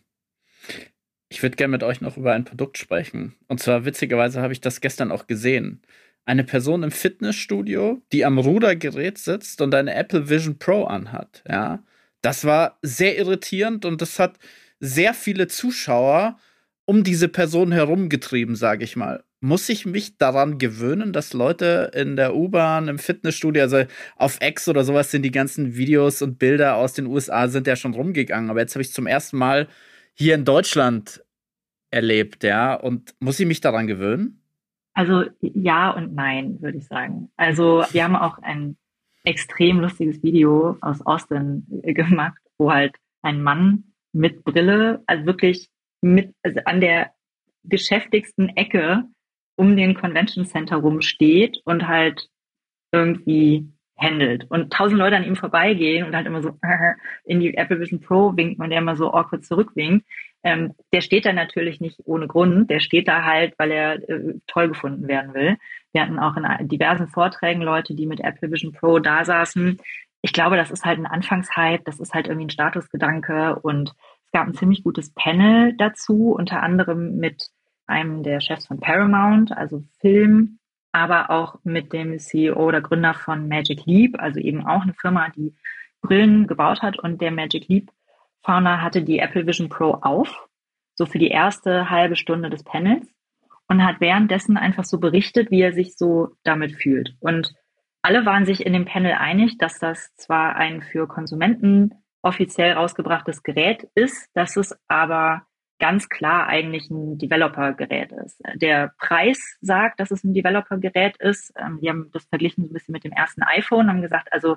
[SPEAKER 2] Ich würde gerne mit euch noch über ein Produkt sprechen. Und zwar, witzigerweise, habe ich das gestern auch gesehen. Eine Person im Fitnessstudio, die am Rudergerät sitzt und eine Apple Vision Pro anhat. Ja, das war sehr irritierend und das hat sehr viele Zuschauer um diese Person herumgetrieben, sage ich mal. Muss ich mich daran gewöhnen, dass Leute in der U-Bahn, im Fitnessstudio, also auf X oder sowas sind die ganzen Videos und Bilder aus den USA sind ja schon rumgegangen. Aber jetzt habe ich zum ersten Mal hier in Deutschland erlebt, ja. Und muss ich mich daran gewöhnen?
[SPEAKER 3] Also ja und nein, würde ich sagen. Also wir haben auch ein extrem lustiges Video aus Austin gemacht, wo halt ein Mann mit Brille, also wirklich also an der geschäftigsten Ecke um den Convention Center rumsteht und halt irgendwie handelt. Und 1000 Leute an ihm vorbeigehen und halt immer so in die Apple Vision Pro winken und der immer so awkward zurückwinkt. Der steht da natürlich nicht ohne Grund. Der steht da halt, weil er toll gefunden werden will. Wir hatten auch in diversen Vorträgen Leute, die mit Apple Vision Pro da saßen. Ich glaube, das ist halt ein Anfangshype. Das ist halt irgendwie ein Statusgedanke. Und es gab ein ziemlich gutes Panel dazu, unter anderem mit einem der Chefs von Paramount, also Film, aber auch mit dem CEO oder Gründer von Magic Leap, also eben auch eine Firma, die Brillen gebaut hat. Und der Magic Leap Founder hatte die Apple Vision Pro auf, so für die erste halbe Stunde des Panels und hat währenddessen einfach so berichtet, wie er sich so damit fühlt. Und alle waren sich in dem Panel einig, dass das zwar ein für Konsumenten offiziell rausgebrachtes Gerät ist, dass es aber ganz klar eigentlich ein Developer-Gerät ist. Der Preis sagt, dass es ein Developer-Gerät ist. Wir haben das verglichen so ein bisschen mit dem ersten iPhone, haben gesagt, also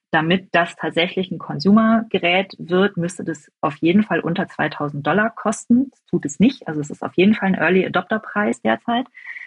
[SPEAKER 3] damit das tatsächlich ein Consumer-Gerät wird, müsste das auf jeden Fall unter $2.000 kosten. Das tut es nicht. Also es ist auf jeden Fall ein Early-Adopter-Preis derzeit.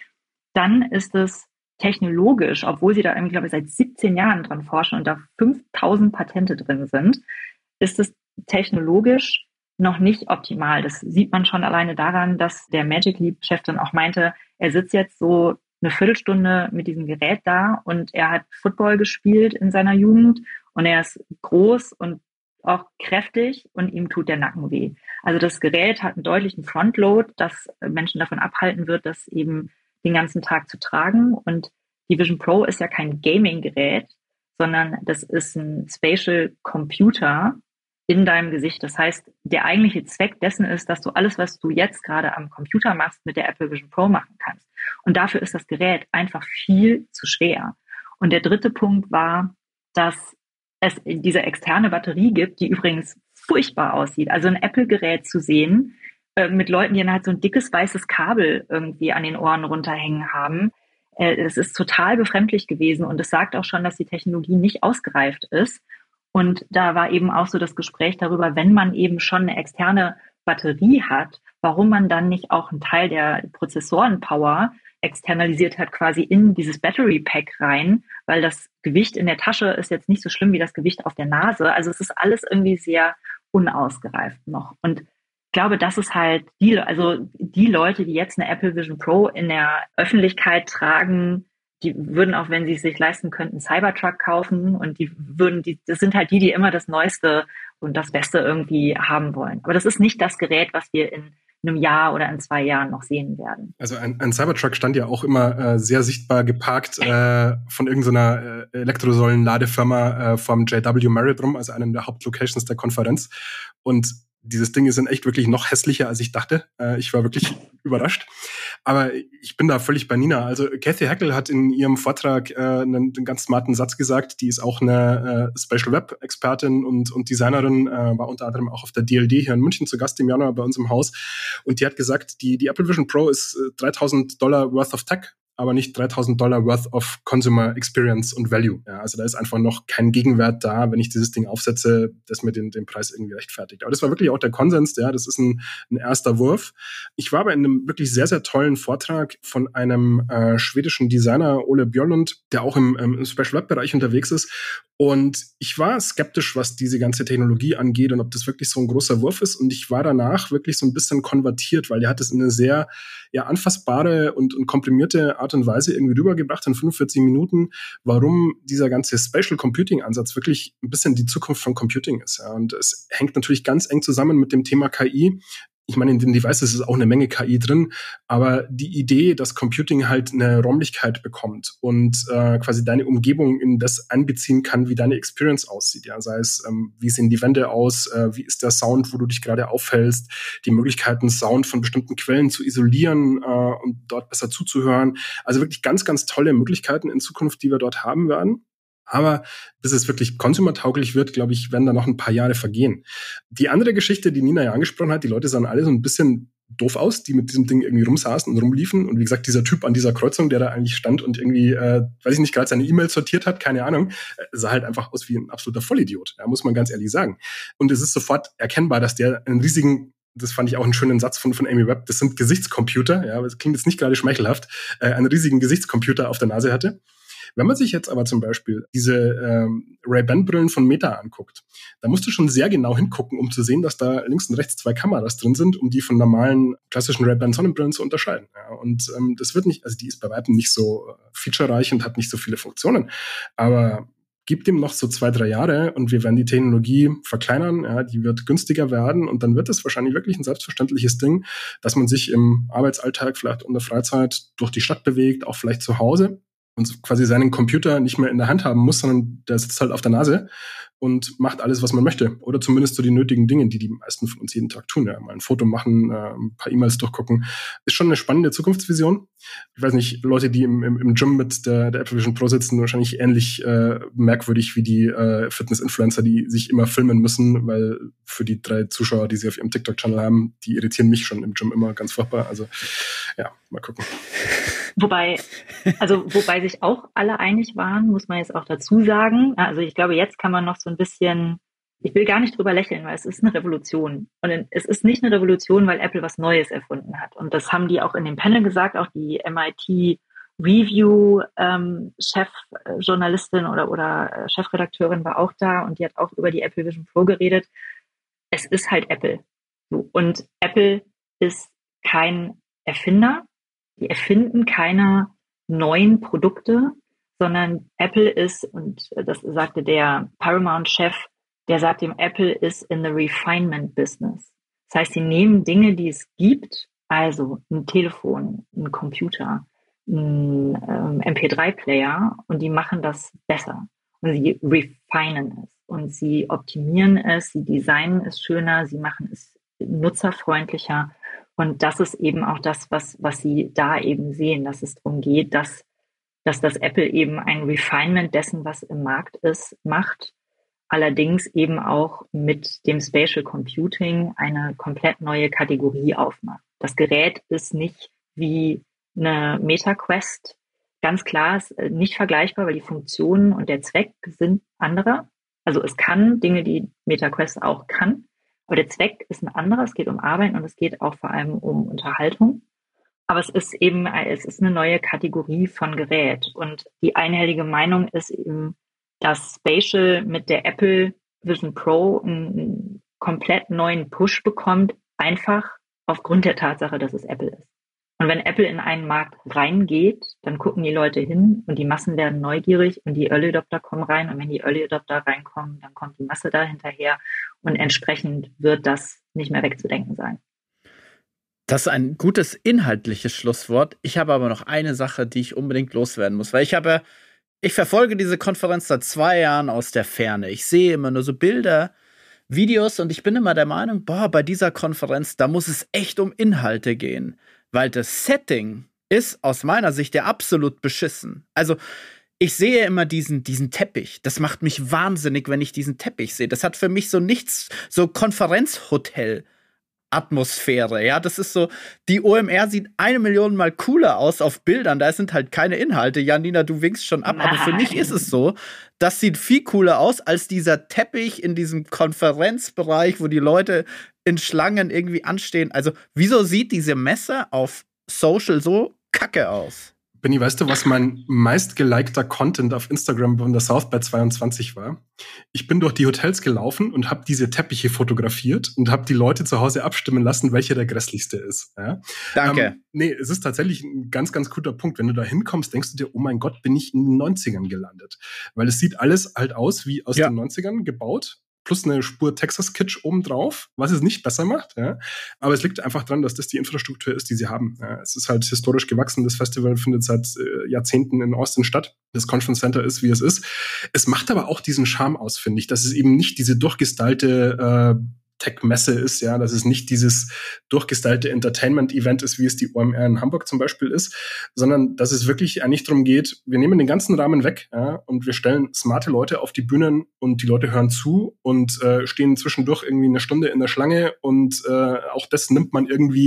[SPEAKER 3] Dann ist es technologisch, obwohl sie da irgendwie, glaube ich, seit 17 Jahren dran forschen und da 5.000 Patente drin sind, ist es technologisch noch nicht optimal. Das sieht man schon alleine daran, dass der Magic Leap-Chef dann auch meinte, er sitzt jetzt so eine Viertelstunde mit diesem Gerät da und er hat Football gespielt in seiner Jugend und er ist groß und auch kräftig und ihm tut der Nacken weh. Also das Gerät hat einen deutlichen Frontload, das Menschen davon abhalten wird, das eben den ganzen Tag zu tragen. Und die Vision Pro ist ja kein Gaming-Gerät, sondern das ist ein Spatial Computer in deinem Gesicht. Das heißt, der eigentliche Zweck dessen ist, dass du alles, was du jetzt gerade am Computer machst, mit der Apple Vision Pro machen kannst. Und dafür ist das Gerät einfach viel zu schwer. Und der dritte Punkt war, dass es diese externe Batterie gibt, die übrigens furchtbar aussieht. Also ein Apple-Gerät zu sehen, mit Leuten, die dann halt so ein dickes weißes Kabel irgendwie an den Ohren runterhängen haben, es ist total befremdlich gewesen. Und es sagt auch schon, dass die Technologie nicht ausgereift ist. Und da war eben auch so das Gespräch darüber, wenn man eben schon eine externe Batterie hat, warum man dann nicht auch einen Teil der Prozessoren-Power externalisiert hat, quasi in dieses Battery Pack rein, weil das Gewicht in der Tasche ist jetzt nicht so schlimm wie das Gewicht auf der Nase. Also es ist alles irgendwie sehr unausgereift noch. Und ich glaube, das ist halt die Leute, die jetzt eine Apple Vision Pro in der Öffentlichkeit tragen, die würden auch, wenn sie es sich leisten könnten, einen Cybertruck kaufen und das sind halt die immer das Neueste und das Beste irgendwie haben wollen. Aber das ist nicht das Gerät, was wir in einem Jahr oder in 2 Jahren noch sehen werden.
[SPEAKER 4] Also ein Cybertruck stand ja auch immer sehr sichtbar geparkt von irgendeiner Elektrosäulen-Ladefirma vom JW Marriott rum, also einer der Hauptlocations der Konferenz. Und dieses Ding ist in echt wirklich noch hässlicher, als ich dachte. Ich war wirklich überrascht. Aber ich bin da völlig bei Nina. Also Cathy Hackl hat in ihrem Vortrag einen ganz smarten Satz gesagt. Die ist auch eine Spatial Web Expertin und Designerin, war unter anderem auch auf der DLD hier in München zu Gast im Januar bei uns im Haus. Und die hat gesagt, die Apple Vision Pro ist $3.000 worth of tech, aber nicht $3.000 worth of Consumer Experience und Value. Ja, also da ist einfach noch kein Gegenwert da, wenn ich dieses Ding aufsetze, das mir den Preis irgendwie rechtfertigt. Aber das war wirklich auch der Konsens, ja, das ist ein erster Wurf. Ich war aber in einem wirklich sehr, sehr tollen Vortrag von einem schwedischen Designer, Ole Björlund, der auch im Special Web Bereich unterwegs ist. Und ich war skeptisch, was diese ganze Technologie angeht und ob das wirklich so ein großer Wurf ist. Und ich war danach wirklich so ein bisschen konvertiert, weil er hat es in eine sehr anfassbare und komprimierte Art und Weise irgendwie rübergebracht in 45 Minuten, warum dieser ganze Spatial Computing Ansatz wirklich ein bisschen die Zukunft von Computing ist. Ja. Und es hängt natürlich ganz eng zusammen mit dem Thema KI. Ich meine, in den Devices ist auch eine Menge KI drin, aber die Idee, dass Computing halt eine Räumlichkeit bekommt und quasi deine Umgebung in das einbeziehen kann, wie deine Experience aussieht. Ja, sei es, wie sehen die Wände aus, wie ist der Sound, wo du dich gerade aufhältst, die Möglichkeiten, Sound von bestimmten Quellen zu isolieren und dort besser zuzuhören. Also wirklich ganz, ganz tolle Möglichkeiten in Zukunft, die wir dort haben werden. Aber bis es wirklich konsumertauglich wird, glaube ich, werden da noch ein paar Jahre vergehen. Die andere Geschichte, die Nina ja angesprochen hat, die Leute sahen alle so ein bisschen doof aus, die mit diesem Ding irgendwie rumsaßen und rumliefen. Und wie gesagt, dieser Typ an dieser Kreuzung, der da eigentlich stand und irgendwie, weiß ich nicht, gerade seine E-Mail sortiert hat, keine Ahnung, sah halt einfach aus wie ein absoluter Vollidiot, ja, muss man ganz ehrlich sagen. Und es ist sofort erkennbar, dass der einen riesigen, das fand ich auch einen schönen Satz von Amy Webb, das sind Gesichtscomputer, ja, das klingt jetzt nicht gerade schmeichelhaft, einen riesigen Gesichtscomputer auf der Nase hatte. Wenn man sich jetzt aber zum Beispiel diese Ray-Ban-Brillen von Meta anguckt, da musst du schon sehr genau hingucken, um zu sehen, dass da links und rechts 2 Kameras drin sind, um die von normalen klassischen Ray-Ban-Sonnenbrillen zu unterscheiden. Ja, und das wird nicht, also die ist bei weitem nicht so featurereich und hat nicht so viele Funktionen, aber gib dem noch so 2-3 Jahre und wir werden die Technologie verkleinern, ja, die wird günstiger werden und dann wird es wahrscheinlich wirklich ein selbstverständliches Ding, dass man sich im Arbeitsalltag vielleicht in der Freizeit durch die Stadt bewegt, auch vielleicht zu Hause, und quasi seinen Computer nicht mehr in der Hand haben muss, sondern der sitzt halt auf der Nase und macht alles, was man möchte. Oder zumindest so die nötigen Dinge, die meisten von uns jeden Tag tun. Ja, mal ein Foto machen, ein paar E-Mails durchgucken. Ist schon eine spannende Zukunftsvision. Ich weiß nicht, Leute, die im Gym mit der Apple Vision Pro sitzen, wahrscheinlich ähnlich merkwürdig wie die Fitness-Influencer, die sich immer filmen müssen, weil für die 3 Zuschauer, die sie auf ihrem TikTok-Channel haben, die irritieren mich schon im Gym immer ganz furchtbar. Also ja, mal gucken.
[SPEAKER 3] Wobei sich auch alle einig waren, muss man jetzt auch dazu sagen. Also ich glaube, jetzt kann man noch so ein bisschen, ich will gar nicht drüber lächeln, weil es ist eine Revolution. Und es ist nicht eine Revolution, weil Apple was Neues erfunden hat. Und das haben die auch in dem Panel gesagt, auch die MIT Review Chefjournalistin oder Chefredakteurin war auch da und die hat auch über die Apple Vision Pro geredet. Es ist halt Apple. Und Apple ist kein Erfinder. Die erfinden keine neuen Produkte, sondern Apple ist, und das sagte der Paramount-Chef, der sagt ihm, Apple ist in the refinement business. Das heißt, sie nehmen Dinge, die es gibt, also ein Telefon, ein Computer, ein MP3-Player, und die machen das besser. Und sie refinen es und sie optimieren es, sie designen es schöner, sie machen es nutzerfreundlicher. Und das ist eben auch das, was sie da eben sehen, dass es darum geht, dass das Apple eben ein Refinement dessen, was im Markt ist, macht. Allerdings eben auch mit dem Spatial Computing eine komplett neue Kategorie aufmacht. Das Gerät ist nicht wie eine MetaQuest. Ganz klar, ist nicht vergleichbar, weil die Funktionen und der Zweck sind andere. Also es kann Dinge, die MetaQuest auch kann. Aber der Zweck ist ein anderer. Es geht um Arbeit und es geht auch vor allem um Unterhaltung. Aber es ist eine neue Kategorie von Gerät. Und die einhellige Meinung ist eben, dass Spatial mit der Apple Vision Pro einen komplett neuen Push bekommt, einfach aufgrund der Tatsache, dass es Apple ist. Und wenn Apple in einen Markt reingeht, dann gucken die Leute hin und die Massen werden neugierig und die Early Adopter kommen rein. Und wenn die Early Adopter reinkommen, dann kommt die Masse da hinterher und entsprechend wird das nicht mehr wegzudenken sein.
[SPEAKER 2] Das ist ein gutes inhaltliches Schlusswort. Ich habe aber noch eine Sache, die ich unbedingt loswerden muss, weil ich verfolge diese Konferenz seit 2 Jahren aus der Ferne. Ich sehe immer nur so Bilder, Videos und ich bin immer der Meinung, bei dieser Konferenz, da muss es echt um Inhalte gehen. Weil das Setting ist aus meiner Sicht ja absolut beschissen. Also ich sehe immer diesen Teppich. Das macht mich wahnsinnig, wenn ich diesen Teppich sehe. Das hat für mich so nichts, so Konferenzhotel-Atmosphäre. Ja, das ist so, die OMR sieht 1 Million Mal cooler aus auf Bildern. Da sind halt keine Inhalte. Janina, du winkst schon ab. Aber für mich ist es so, das sieht viel cooler aus als dieser Teppich in diesem Konferenzbereich, wo die Leute in Schlangen irgendwie anstehen. Also, wieso sieht diese Messe auf Social so kacke aus?
[SPEAKER 4] Benni, weißt du, was mein meistgelikter Content auf Instagram von der South by 22 war? Ich bin durch die Hotels gelaufen und habe diese Teppiche fotografiert und habe die Leute zu Hause abstimmen lassen, welcher der grässlichste ist. Ja?
[SPEAKER 2] Danke.
[SPEAKER 4] Nee, es ist tatsächlich ein ganz, ganz guter Punkt. Wenn du da hinkommst, denkst du dir, oh mein Gott, bin ich in den 90ern gelandet. Weil es sieht alles halt aus wie aus den 90ern gebaut. Plus eine Spur Texas-Kitsch obendrauf, was es nicht besser macht. Ja. Aber es liegt einfach daran, dass das die Infrastruktur ist, die sie haben. Ja. Es ist halt historisch gewachsen. Das Festival findet seit Jahrzehnten in Austin statt. Das Conference Center ist, wie es ist. Es macht aber auch diesen Charme aus, finde ich, dass es eben nicht diese durchgestylte Tech-Messe ist, ja, dass es nicht dieses durchgestylte Entertainment-Event ist, wie es die OMR in Hamburg zum Beispiel ist, sondern dass es wirklich eigentlich darum geht, wir nehmen den ganzen Rahmen weg, ja, und wir stellen smarte Leute auf die Bühnen und die Leute hören zu und stehen zwischendurch irgendwie 1 Stunde in der Schlange und auch das nimmt man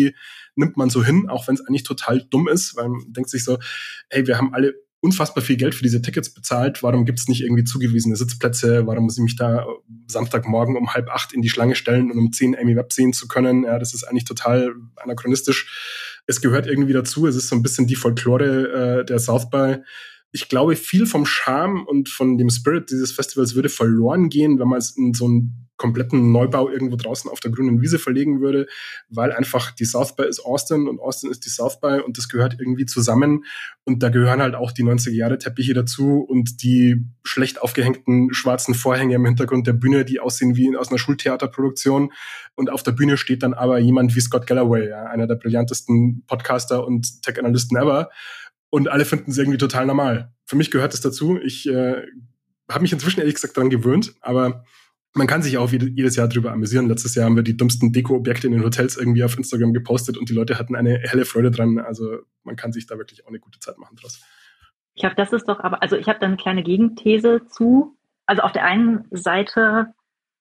[SPEAKER 4] so hin, auch wenn es eigentlich total dumm ist, weil man denkt sich so, hey, wir haben alle unfassbar viel Geld für diese Tickets bezahlt. Warum gibt es nicht irgendwie zugewiesene Sitzplätze? Warum muss ich mich da Samstagmorgen um 7:30 in die Schlange stellen und um 10 Amy Webb sehen zu können? Ja, das ist eigentlich total anachronistisch. Es gehört irgendwie dazu. Es ist so ein bisschen die Folklore der South by. Ich glaube, viel vom Charme und von dem Spirit dieses Festivals würde verloren gehen, wenn man es in so einen kompletten Neubau irgendwo draußen auf der grünen Wiese verlegen würde, weil einfach die South by ist Austin und Austin ist die South by und das gehört irgendwie zusammen und da gehören halt auch die 90er-Jahre-Teppiche dazu und die schlecht aufgehängten schwarzen Vorhänge im Hintergrund der Bühne, die aussehen wie aus einer Schultheaterproduktion und auf der Bühne steht dann aber jemand wie Scott Galloway, ja, einer der brillantesten Podcaster und Tech-Analysten ever. Und alle finden es irgendwie total normal. Für mich gehört es dazu. Ich habe mich inzwischen ehrlich gesagt daran gewöhnt, aber man kann sich auch jedes Jahr drüber amüsieren. Letztes Jahr haben wir die dümmsten Deko-Objekte in den Hotels irgendwie auf Instagram gepostet und die Leute hatten eine helle Freude dran. Also man kann sich da wirklich auch eine gute Zeit machen draus.
[SPEAKER 3] Ich glaube, das ist doch aber, also ich habe da eine kleine Gegenthese zu. Also auf der einen Seite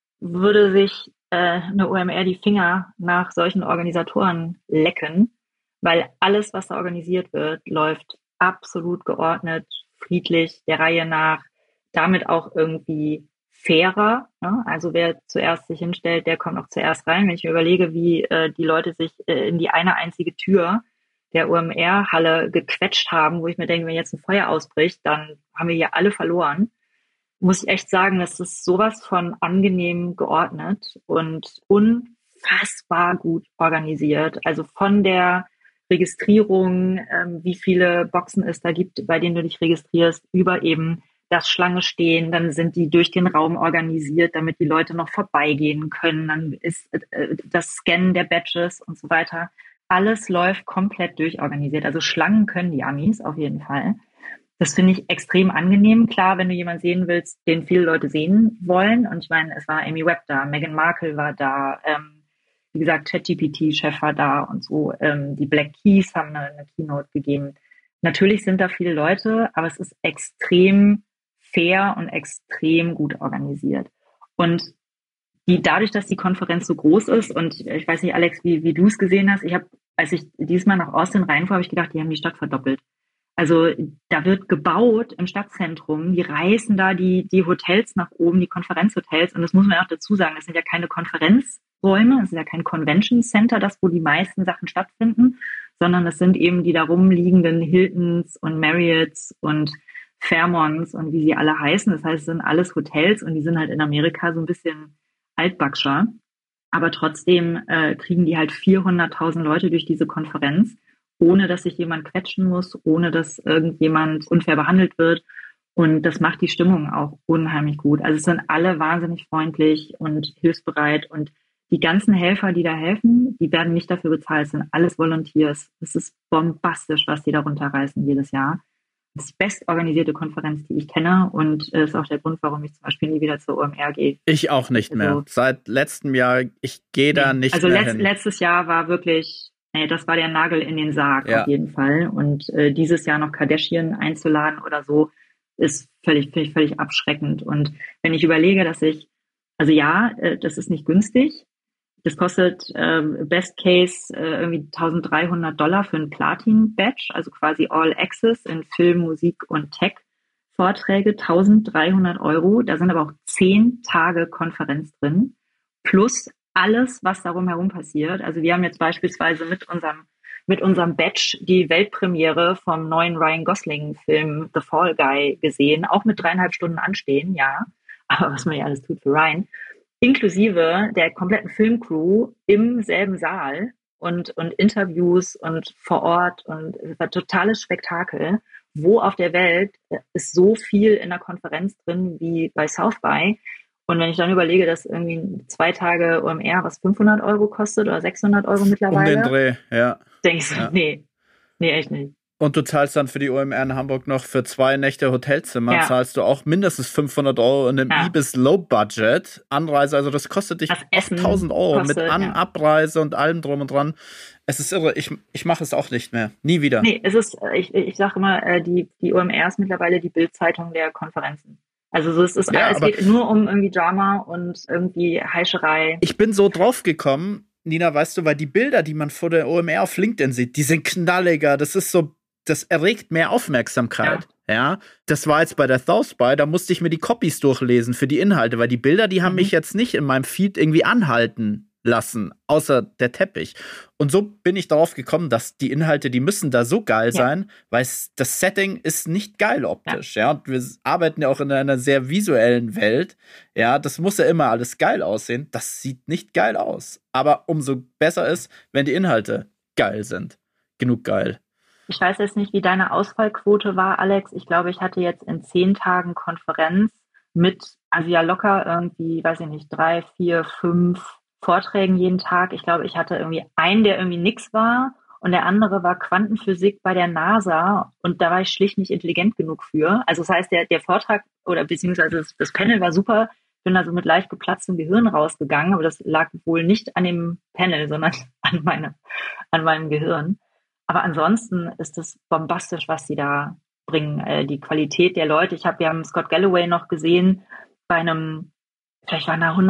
[SPEAKER 3] würde sich eine OMR die Finger nach solchen Organisatoren lecken, weil alles, was da organisiert wird, läuft absolut geordnet, friedlich, der Reihe nach, damit auch irgendwie fairer. Ne? Also wer zuerst sich hinstellt, der kommt auch zuerst rein. Wenn ich mir überlege, wie die Leute sich in die eine einzige Tür der OMR-Halle gequetscht haben, wo ich mir denke, wenn jetzt ein Feuer ausbricht, dann haben wir hier alle verloren. Muss ich echt sagen, das ist sowas von angenehm geordnet und unfassbar gut organisiert. Also von der Registrierung, wie viele Boxen es da gibt, bei denen du dich registrierst, über eben das Schlange stehen, dann sind die durch den Raum organisiert, damit die Leute noch vorbeigehen können, dann ist das Scannen der Badges und so weiter. Alles läuft komplett durchorganisiert. Also Schlangen können die Amis auf jeden Fall. Das finde ich extrem angenehm. Klar, wenn du jemanden sehen willst, den viele Leute sehen wollen. Und ich meine, es war Amy Webb da, Meghan Markle war da, wie gesagt, ChatGPT-Chef war da und so. Die Black Keys haben eine Keynote gegeben. Natürlich sind da viele Leute, aber es ist extrem fair und extrem gut organisiert. Und dadurch, dass die Konferenz so groß ist, und ich weiß nicht, Alex, wie du es gesehen hast, als ich diesmal nach Austin reinfuhr, habe ich gedacht, die haben die Stadt verdoppelt. Also da wird gebaut im Stadtzentrum, die reißen da die Hotels nach oben, die Konferenzhotels, und das muss man auch dazu sagen, das sind ja keine Konferenzräume, das ist ja kein Convention Center, das wo die meisten Sachen stattfinden, sondern das sind eben die darum liegenden Hiltons und Marriotts und Fairmonts und wie sie alle heißen. Das heißt, es sind alles Hotels und die sind halt in Amerika so ein bisschen altbackscher, aber trotzdem kriegen die halt 400.000 Leute durch diese Konferenz, ohne dass sich jemand quetschen muss, ohne dass irgendjemand unfair behandelt wird. Und das macht die Stimmung auch unheimlich gut. Also es sind alle wahnsinnig freundlich und hilfsbereit. Und die ganzen Helfer, die da helfen, die werden nicht dafür bezahlt, es sind alles Volunteers. Es ist bombastisch, was die da runterreißen jedes Jahr. Das ist die bestorganisierte Konferenz, die ich kenne. Und ist auch der Grund, warum ich zum Beispiel nie wieder zur OMR gehe.
[SPEAKER 2] Ich auch nicht mehr. Seit letztem Jahr, ich gehe da nicht mehr hin. Also
[SPEAKER 3] letztes Jahr war wirklich... Das war der Nagel in den Sarg auf jeden Fall. Und dieses Jahr noch Kardashian einzuladen oder so, ist völlig abschreckend. Und wenn ich überlege, dass das ist nicht günstig. Das kostet Best Case irgendwie $1.300 für ein Platin-Badge, also quasi All Access in Film, Musik und Tech-Vorträge, 1.300 €. Da sind aber auch 10 Tage Konferenz drin, plus alles, was darum herum passiert. Also wir haben jetzt beispielsweise mit unserem Badge die Weltpremiere vom neuen Ryan Gosling-Film The Fall Guy gesehen, auch mit 3,5 Stunden anstehen, ja. Aber was man ja alles tut für Ryan. Inklusive der kompletten Filmcrew im selben Saal und Interviews und vor Ort, und es war ein totales Spektakel. Wo auf der Welt ist so viel in der Konferenz drin wie bei South by? Und wenn ich dann überlege, dass irgendwie 2 Tage OMR was 500 € kostet oder 600 € mittlerweile.
[SPEAKER 2] Um den Dreh, ja.
[SPEAKER 3] Denke ich so, nee, echt nicht.
[SPEAKER 2] Und du zahlst dann für die OMR in Hamburg noch für 2 Nächte Hotelzimmer, zahlst du auch mindestens 500 € in einem Ibis Low Budget Anreise. Also das kostet dich 1.000 € mit Abreise und allem drum und dran. Es ist irre. Ich mache es auch nicht mehr. Nie wieder.
[SPEAKER 3] Nee, ich sage immer, die OMR ist mittlerweile die Bild-Zeitung der Konferenzen. Also es geht nur um irgendwie Drama und irgendwie Heischerei.
[SPEAKER 2] Ich bin so drauf gekommen, Nina, weißt du, weil die Bilder, die man vor der OMR auf LinkedIn sieht, die sind knalliger. Das erregt mehr Aufmerksamkeit. Ja, das war jetzt bei der South by, da musste ich mir die Copies durchlesen für die Inhalte, weil die Bilder, die haben mich jetzt nicht in meinem Feed irgendwie anhalten lassen, außer der Teppich. Und so bin ich darauf gekommen, dass die Inhalte, die müssen da so geil sein, weil das Setting ist nicht geil optisch. Ja. Wir arbeiten ja auch in einer sehr visuellen Welt. Ja, das muss ja immer alles geil aussehen. Das sieht nicht geil aus. Aber umso besser ist, wenn die Inhalte geil sind. Genug geil.
[SPEAKER 3] Ich weiß jetzt nicht, wie deine Ausfallquote war, Alex. Ich glaube, ich hatte jetzt in 10 Tagen Konferenz mit, also ja locker irgendwie, weiß ich nicht, 3, 4, 5 Vorträgen jeden Tag. Ich glaube, ich hatte irgendwie einen, der irgendwie nix war, und der andere war Quantenphysik bei der NASA, und da war ich schlicht nicht intelligent genug für. Also das heißt, der Vortrag oder beziehungsweise das Panel war super. Ich bin also mit leicht geplatztem Gehirn rausgegangen, aber das lag wohl nicht an dem Panel, sondern an meinem Gehirn. Aber ansonsten ist es bombastisch, was sie da bringen. Die Qualität der Leute. Wir haben Scott Galloway noch gesehen bei einem, vielleicht waren da 100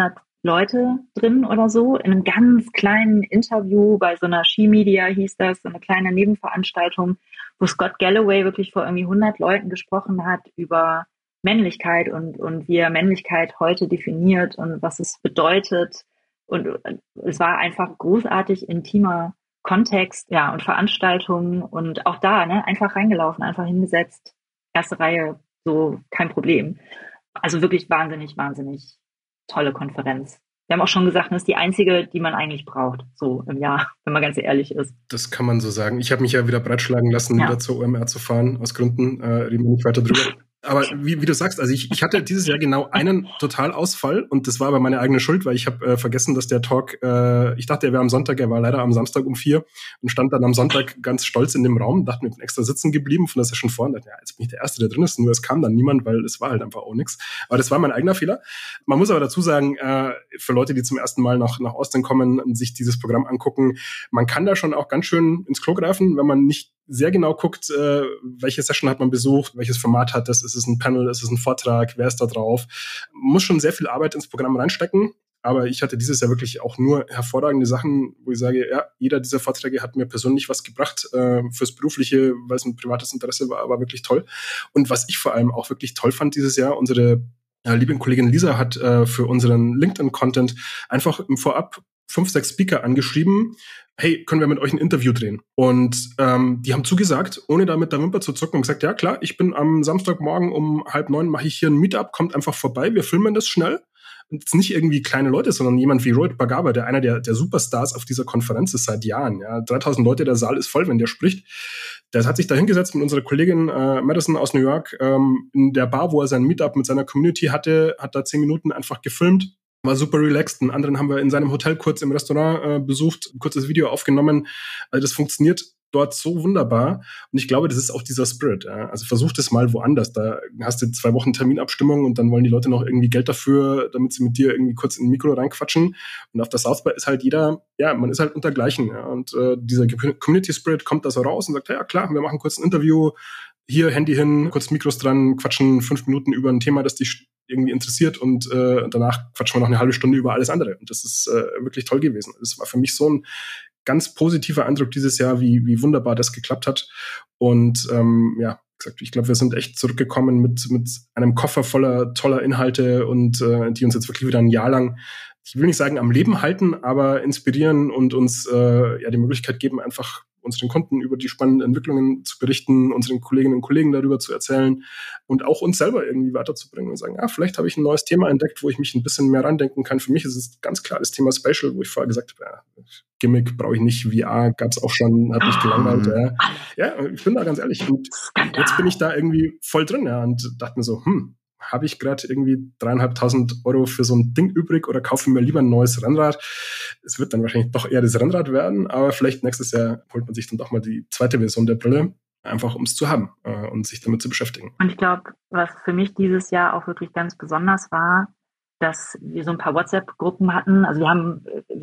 [SPEAKER 3] Leute drin oder so, in einem ganz kleinen Interview bei so einer She-Media hieß das, so eine kleine Nebenveranstaltung, wo Scott Galloway wirklich vor irgendwie 100 Leuten gesprochen hat über Männlichkeit und wie er Männlichkeit heute definiert und was es bedeutet. Und es war einfach großartig intimer Kontext, ja, und Veranstaltungen und auch da, ne, einfach reingelaufen, einfach hingesetzt, erste Reihe, so kein Problem. Also wirklich wahnsinnig, wahnsinnig tolle Konferenz. Wir haben auch schon gesagt, das ist die einzige, die man eigentlich braucht, so im Jahr, wenn man ganz ehrlich ist.
[SPEAKER 4] Das kann man so sagen. Ich habe mich ja wieder breitschlagen lassen, wieder zur OMR zu fahren, aus Gründen, reden wir nicht weiter drüber. Aber wie du sagst, also ich hatte dieses Jahr genau einen Totalausfall und das war aber meine eigene Schuld, weil ich habe vergessen, dass der Talk, ich dachte, er wäre am Sonntag, er war leider am Samstag um 4 und stand dann am Sonntag ganz stolz in dem Raum, dachte mir, ich bin extra sitzen geblieben von der Session vor und dachte, ja, jetzt bin ich der Erste, der drin ist, nur es kam dann niemand, weil es war halt einfach auch nichts. Aber das war mein eigener Fehler. Man muss aber dazu sagen, für Leute, die zum ersten Mal nach Austin kommen und sich dieses Programm angucken, man kann da schon auch ganz schön ins Klo greifen, wenn man nicht sehr genau guckt, welche Session hat man besucht, welches Format hat das, ist es ein Panel, ist es ein Vortrag, wer ist da drauf. Man muss schon sehr viel Arbeit ins Programm reinstecken, aber ich hatte dieses Jahr wirklich auch nur hervorragende Sachen, wo ich sage, ja, jeder dieser Vorträge hat mir persönlich was gebracht, fürs Berufliche, weil es ein privates Interesse war, aber wirklich toll. Und was ich vor allem auch wirklich toll fand dieses Jahr, unsere liebe Kollegin Lisa hat für unseren LinkedIn-Content einfach im Vorab 5, 6 Speaker angeschrieben, hey, können wir mit euch ein Interview drehen? Und die haben zugesagt, ohne da mit der Wimper zu zucken und gesagt, ja klar, ich bin am Samstagmorgen um 8:30 mache ich hier ein Meetup, kommt einfach vorbei, wir filmen das schnell. Und jetzt nicht irgendwie kleine Leute, sondern jemand wie Rohit Bhargava, der einer der Superstars auf dieser Konferenz ist seit Jahren. Ja, 3000 Leute, der Saal ist voll, wenn der spricht. Der hat sich da hingesetzt mit unserer Kollegin Madison aus New York in der Bar, wo er sein Meetup mit seiner Community hatte, hat da 10 Minuten einfach gefilmt. War super relaxed. Einen anderen haben wir in seinem Hotel kurz im Restaurant besucht, ein kurzes Video aufgenommen. Also das funktioniert dort so wunderbar. Und ich glaube, das ist auch dieser Spirit. Ja. Also versuch das mal woanders. Da hast du 2 Wochen Terminabstimmung und dann wollen die Leute noch irgendwie Geld dafür, damit sie mit dir irgendwie kurz in ein Mikro reinquatschen. Und auf der South by ist halt jeder, ja, man ist halt untergleichen. Ja. Und dieser Community Spirit kommt da so raus und sagt, ja klar, wir machen kurz ein Interview, hier Handy hin, kurz Mikros dran, quatschen 5 Minuten über ein Thema, das dich irgendwie interessiert und danach quatschen wir noch eine halbe Stunde über alles andere. Und das ist wirklich toll gewesen. Das war für mich so ein ganz positiver Eindruck dieses Jahr, wie wunderbar das geklappt hat. Und ja, gesagt, ich glaube, wir sind echt zurückgekommen mit einem Koffer voller toller Inhalte und die uns jetzt wirklich wieder ein Jahr lang, ich will nicht sagen am Leben halten, aber inspirieren und uns ja die Möglichkeit geben, einfach unseren Kunden über die spannenden Entwicklungen zu berichten, unseren Kolleginnen und Kollegen darüber zu erzählen und auch uns selber irgendwie weiterzubringen und sagen, vielleicht habe ich ein neues Thema entdeckt, wo ich mich ein bisschen mehr reindenken kann. Für mich ist es ganz klar das Thema Spatial, wo ich vorher gesagt habe, ja, Gimmick brauche ich nicht, VR gab es auch schon, hat mich gelangweilt. Ja, ich bin da ganz ehrlich. Und jetzt bin ich da irgendwie voll drin, ja, und dachte mir so, habe ich gerade irgendwie 3.500 € für so ein Ding übrig oder kaufe mir lieber ein neues Rennrad? Es wird dann wahrscheinlich doch eher das Rennrad werden, aber vielleicht nächstes Jahr holt man sich dann doch mal die zweite Version der Brille, einfach um es zu haben und sich damit zu beschäftigen.
[SPEAKER 3] Und ich glaube, was für mich dieses Jahr auch wirklich ganz besonders war, dass wir so ein paar WhatsApp-Gruppen hatten. Also wir waren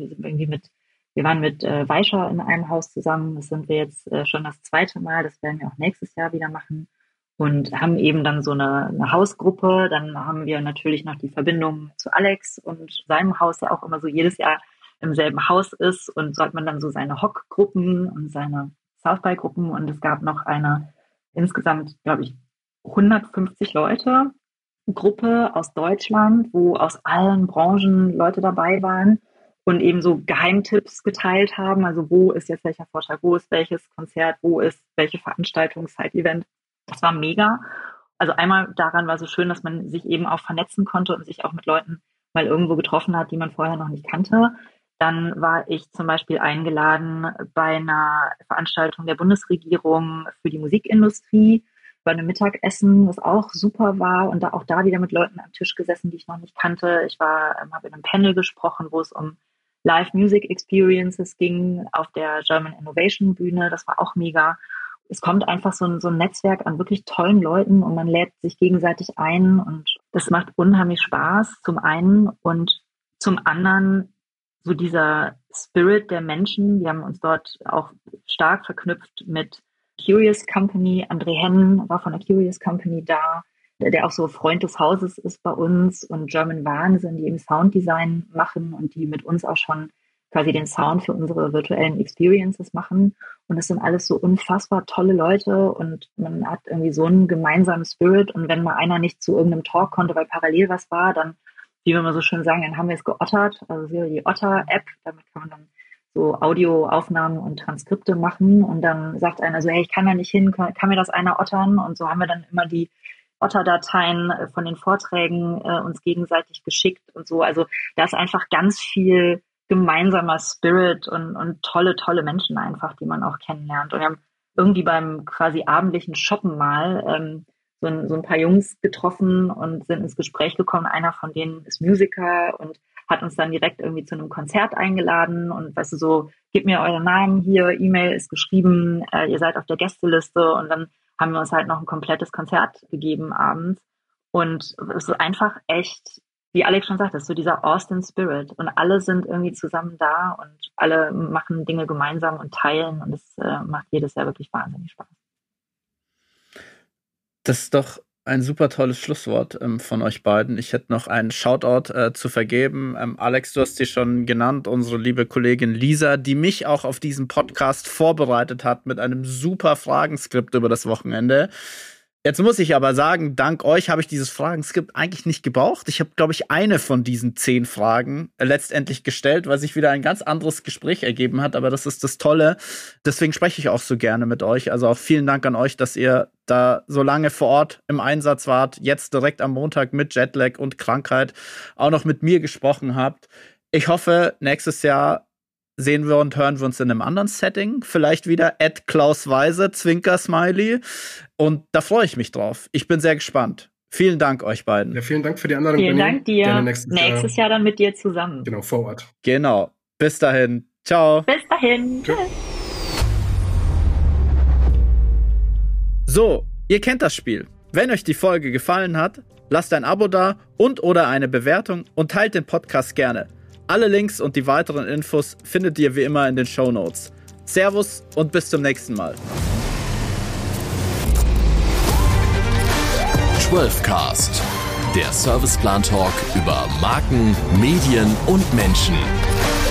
[SPEAKER 3] mit Weischer in einem Haus zusammen. Das sind wir jetzt schon das 2. Mal. Das werden wir auch nächstes Jahr wieder machen. Und haben eben dann so eine Hausgruppe. Dann haben wir natürlich noch die Verbindung zu Alex und seinem Haus, der auch immer so jedes Jahr im selben Haus ist. Und so hat man dann so seine Hock-Gruppen und seine South-by-Gruppen. Und es gab noch eine insgesamt, glaube ich, 150 Leute Gruppe aus Deutschland, wo aus allen Branchen Leute dabei waren und eben so Geheimtipps geteilt haben. Also wo ist jetzt welcher Vortrag, wo ist welches Konzert, wo ist welche Veranstaltung, Side-Event. Das war mega. Also einmal daran war so schön, dass man sich eben auch vernetzen konnte und sich auch mit Leuten mal irgendwo getroffen hat, die man vorher noch nicht kannte. Dann war ich zum Beispiel eingeladen bei einer Veranstaltung der Bundesregierung für die Musikindustrie, bei einem Mittagessen, was auch super war und auch da wieder mit Leuten am Tisch gesessen, die ich noch nicht kannte. Ich habe in einem Panel gesprochen, wo es um Live Music Experiences ging auf der German Innovation Bühne. Das war auch mega. Es kommt einfach so ein Netzwerk an wirklich tollen Leuten und man lädt sich gegenseitig ein und das macht unheimlich Spaß zum einen und zum anderen so dieser Spirit der Menschen. Wir haben uns dort auch stark verknüpft mit Curious Company. André Henn war von der Curious Company da. der auch so Freund des Hauses ist bei uns, und German Wahnsinn, die eben Sounddesign machen und die mit uns auch schon quasi den Sound für unsere virtuellen Experiences machen. Und das sind alles so unfassbar tolle Leute und man hat irgendwie so einen gemeinsamen Spirit. Und wenn mal einer nicht zu irgendeinem Talk konnte, weil parallel was war, dann, wie wir mal so schön sagen, dann haben wir es geottert. Also die Otter-App, damit kann man dann so Audioaufnahmen und Transkripte machen. Und dann sagt einer so, hey, ich kann da nicht hin, kann mir das einer ottern? Und so haben wir dann immer die Otter-Dateien von den Vorträgen uns gegenseitig geschickt und so. Also da ist einfach ganz viel gemeinsamer Spirit und tolle Menschen einfach, die man auch kennenlernt. Und wir haben irgendwie beim quasi abendlichen Shoppen mal so ein paar Jungs getroffen und sind ins Gespräch gekommen. Einer von denen ist Musiker und hat uns dann direkt irgendwie zu einem Konzert eingeladen und weißt du, so, gebt mir euren Namen hier, E-Mail ist geschrieben, ihr seid auf der Gästeliste, und dann haben wir uns halt noch ein komplettes Konzert gegeben abends. Und es ist einfach echt, wie Alex schon sagt, das ist so dieser Austin Spirit. Und alle sind irgendwie zusammen da und alle machen Dinge gemeinsam und teilen. Und es macht jedes Jahr wirklich wahnsinnig Spaß.
[SPEAKER 2] Das ist doch ein super tolles Schlusswort von euch beiden. Ich hätte noch einen Shoutout zu vergeben. Alex, du hast sie schon genannt, unsere liebe Kollegin Lisa, die mich auch auf diesen Podcast vorbereitet hat mit einem super Fragenskript über das Wochenende. Jetzt muss ich aber sagen, dank euch habe ich dieses Fragenskript eigentlich nicht gebraucht. Ich habe, glaube ich, eine von diesen 10 Fragen letztendlich gestellt, weil sich wieder ein ganz anderes Gespräch ergeben hat. Aber das ist das Tolle. Deswegen spreche ich auch so gerne mit euch. Also auch vielen Dank an euch, dass ihr da so lange vor Ort im Einsatz wart. Jetzt direkt am Montag mit Jetlag und Krankheit auch noch mit mir gesprochen habt. Ich hoffe, nächstes Jahr sehen wir und hören wir uns in einem anderen Setting. Vielleicht wieder @Klaus Weise, Zwinker-Smiley. Und da freue ich mich drauf. Ich bin sehr gespannt. Vielen Dank euch beiden.
[SPEAKER 4] Ja, vielen Dank für die Einladung.
[SPEAKER 3] Vielen Dank dir.
[SPEAKER 4] Gerne
[SPEAKER 3] nächstes Jahr dann mit dir zusammen.
[SPEAKER 4] Genau, vor Ort.
[SPEAKER 2] Genau. Bis dahin. Ciao.
[SPEAKER 3] Bis dahin. Tschüss.
[SPEAKER 2] So, ihr kennt das Spiel. Wenn euch die Folge gefallen hat, lasst ein Abo da und/oder eine Bewertung und teilt den Podcast gerne. Alle Links und die weiteren Infos findet ihr wie immer in den Shownotes. Servus und bis zum nächsten Mal.
[SPEAKER 1] 12cast, der Serviceplan Talk über Marken, Medien und Menschen.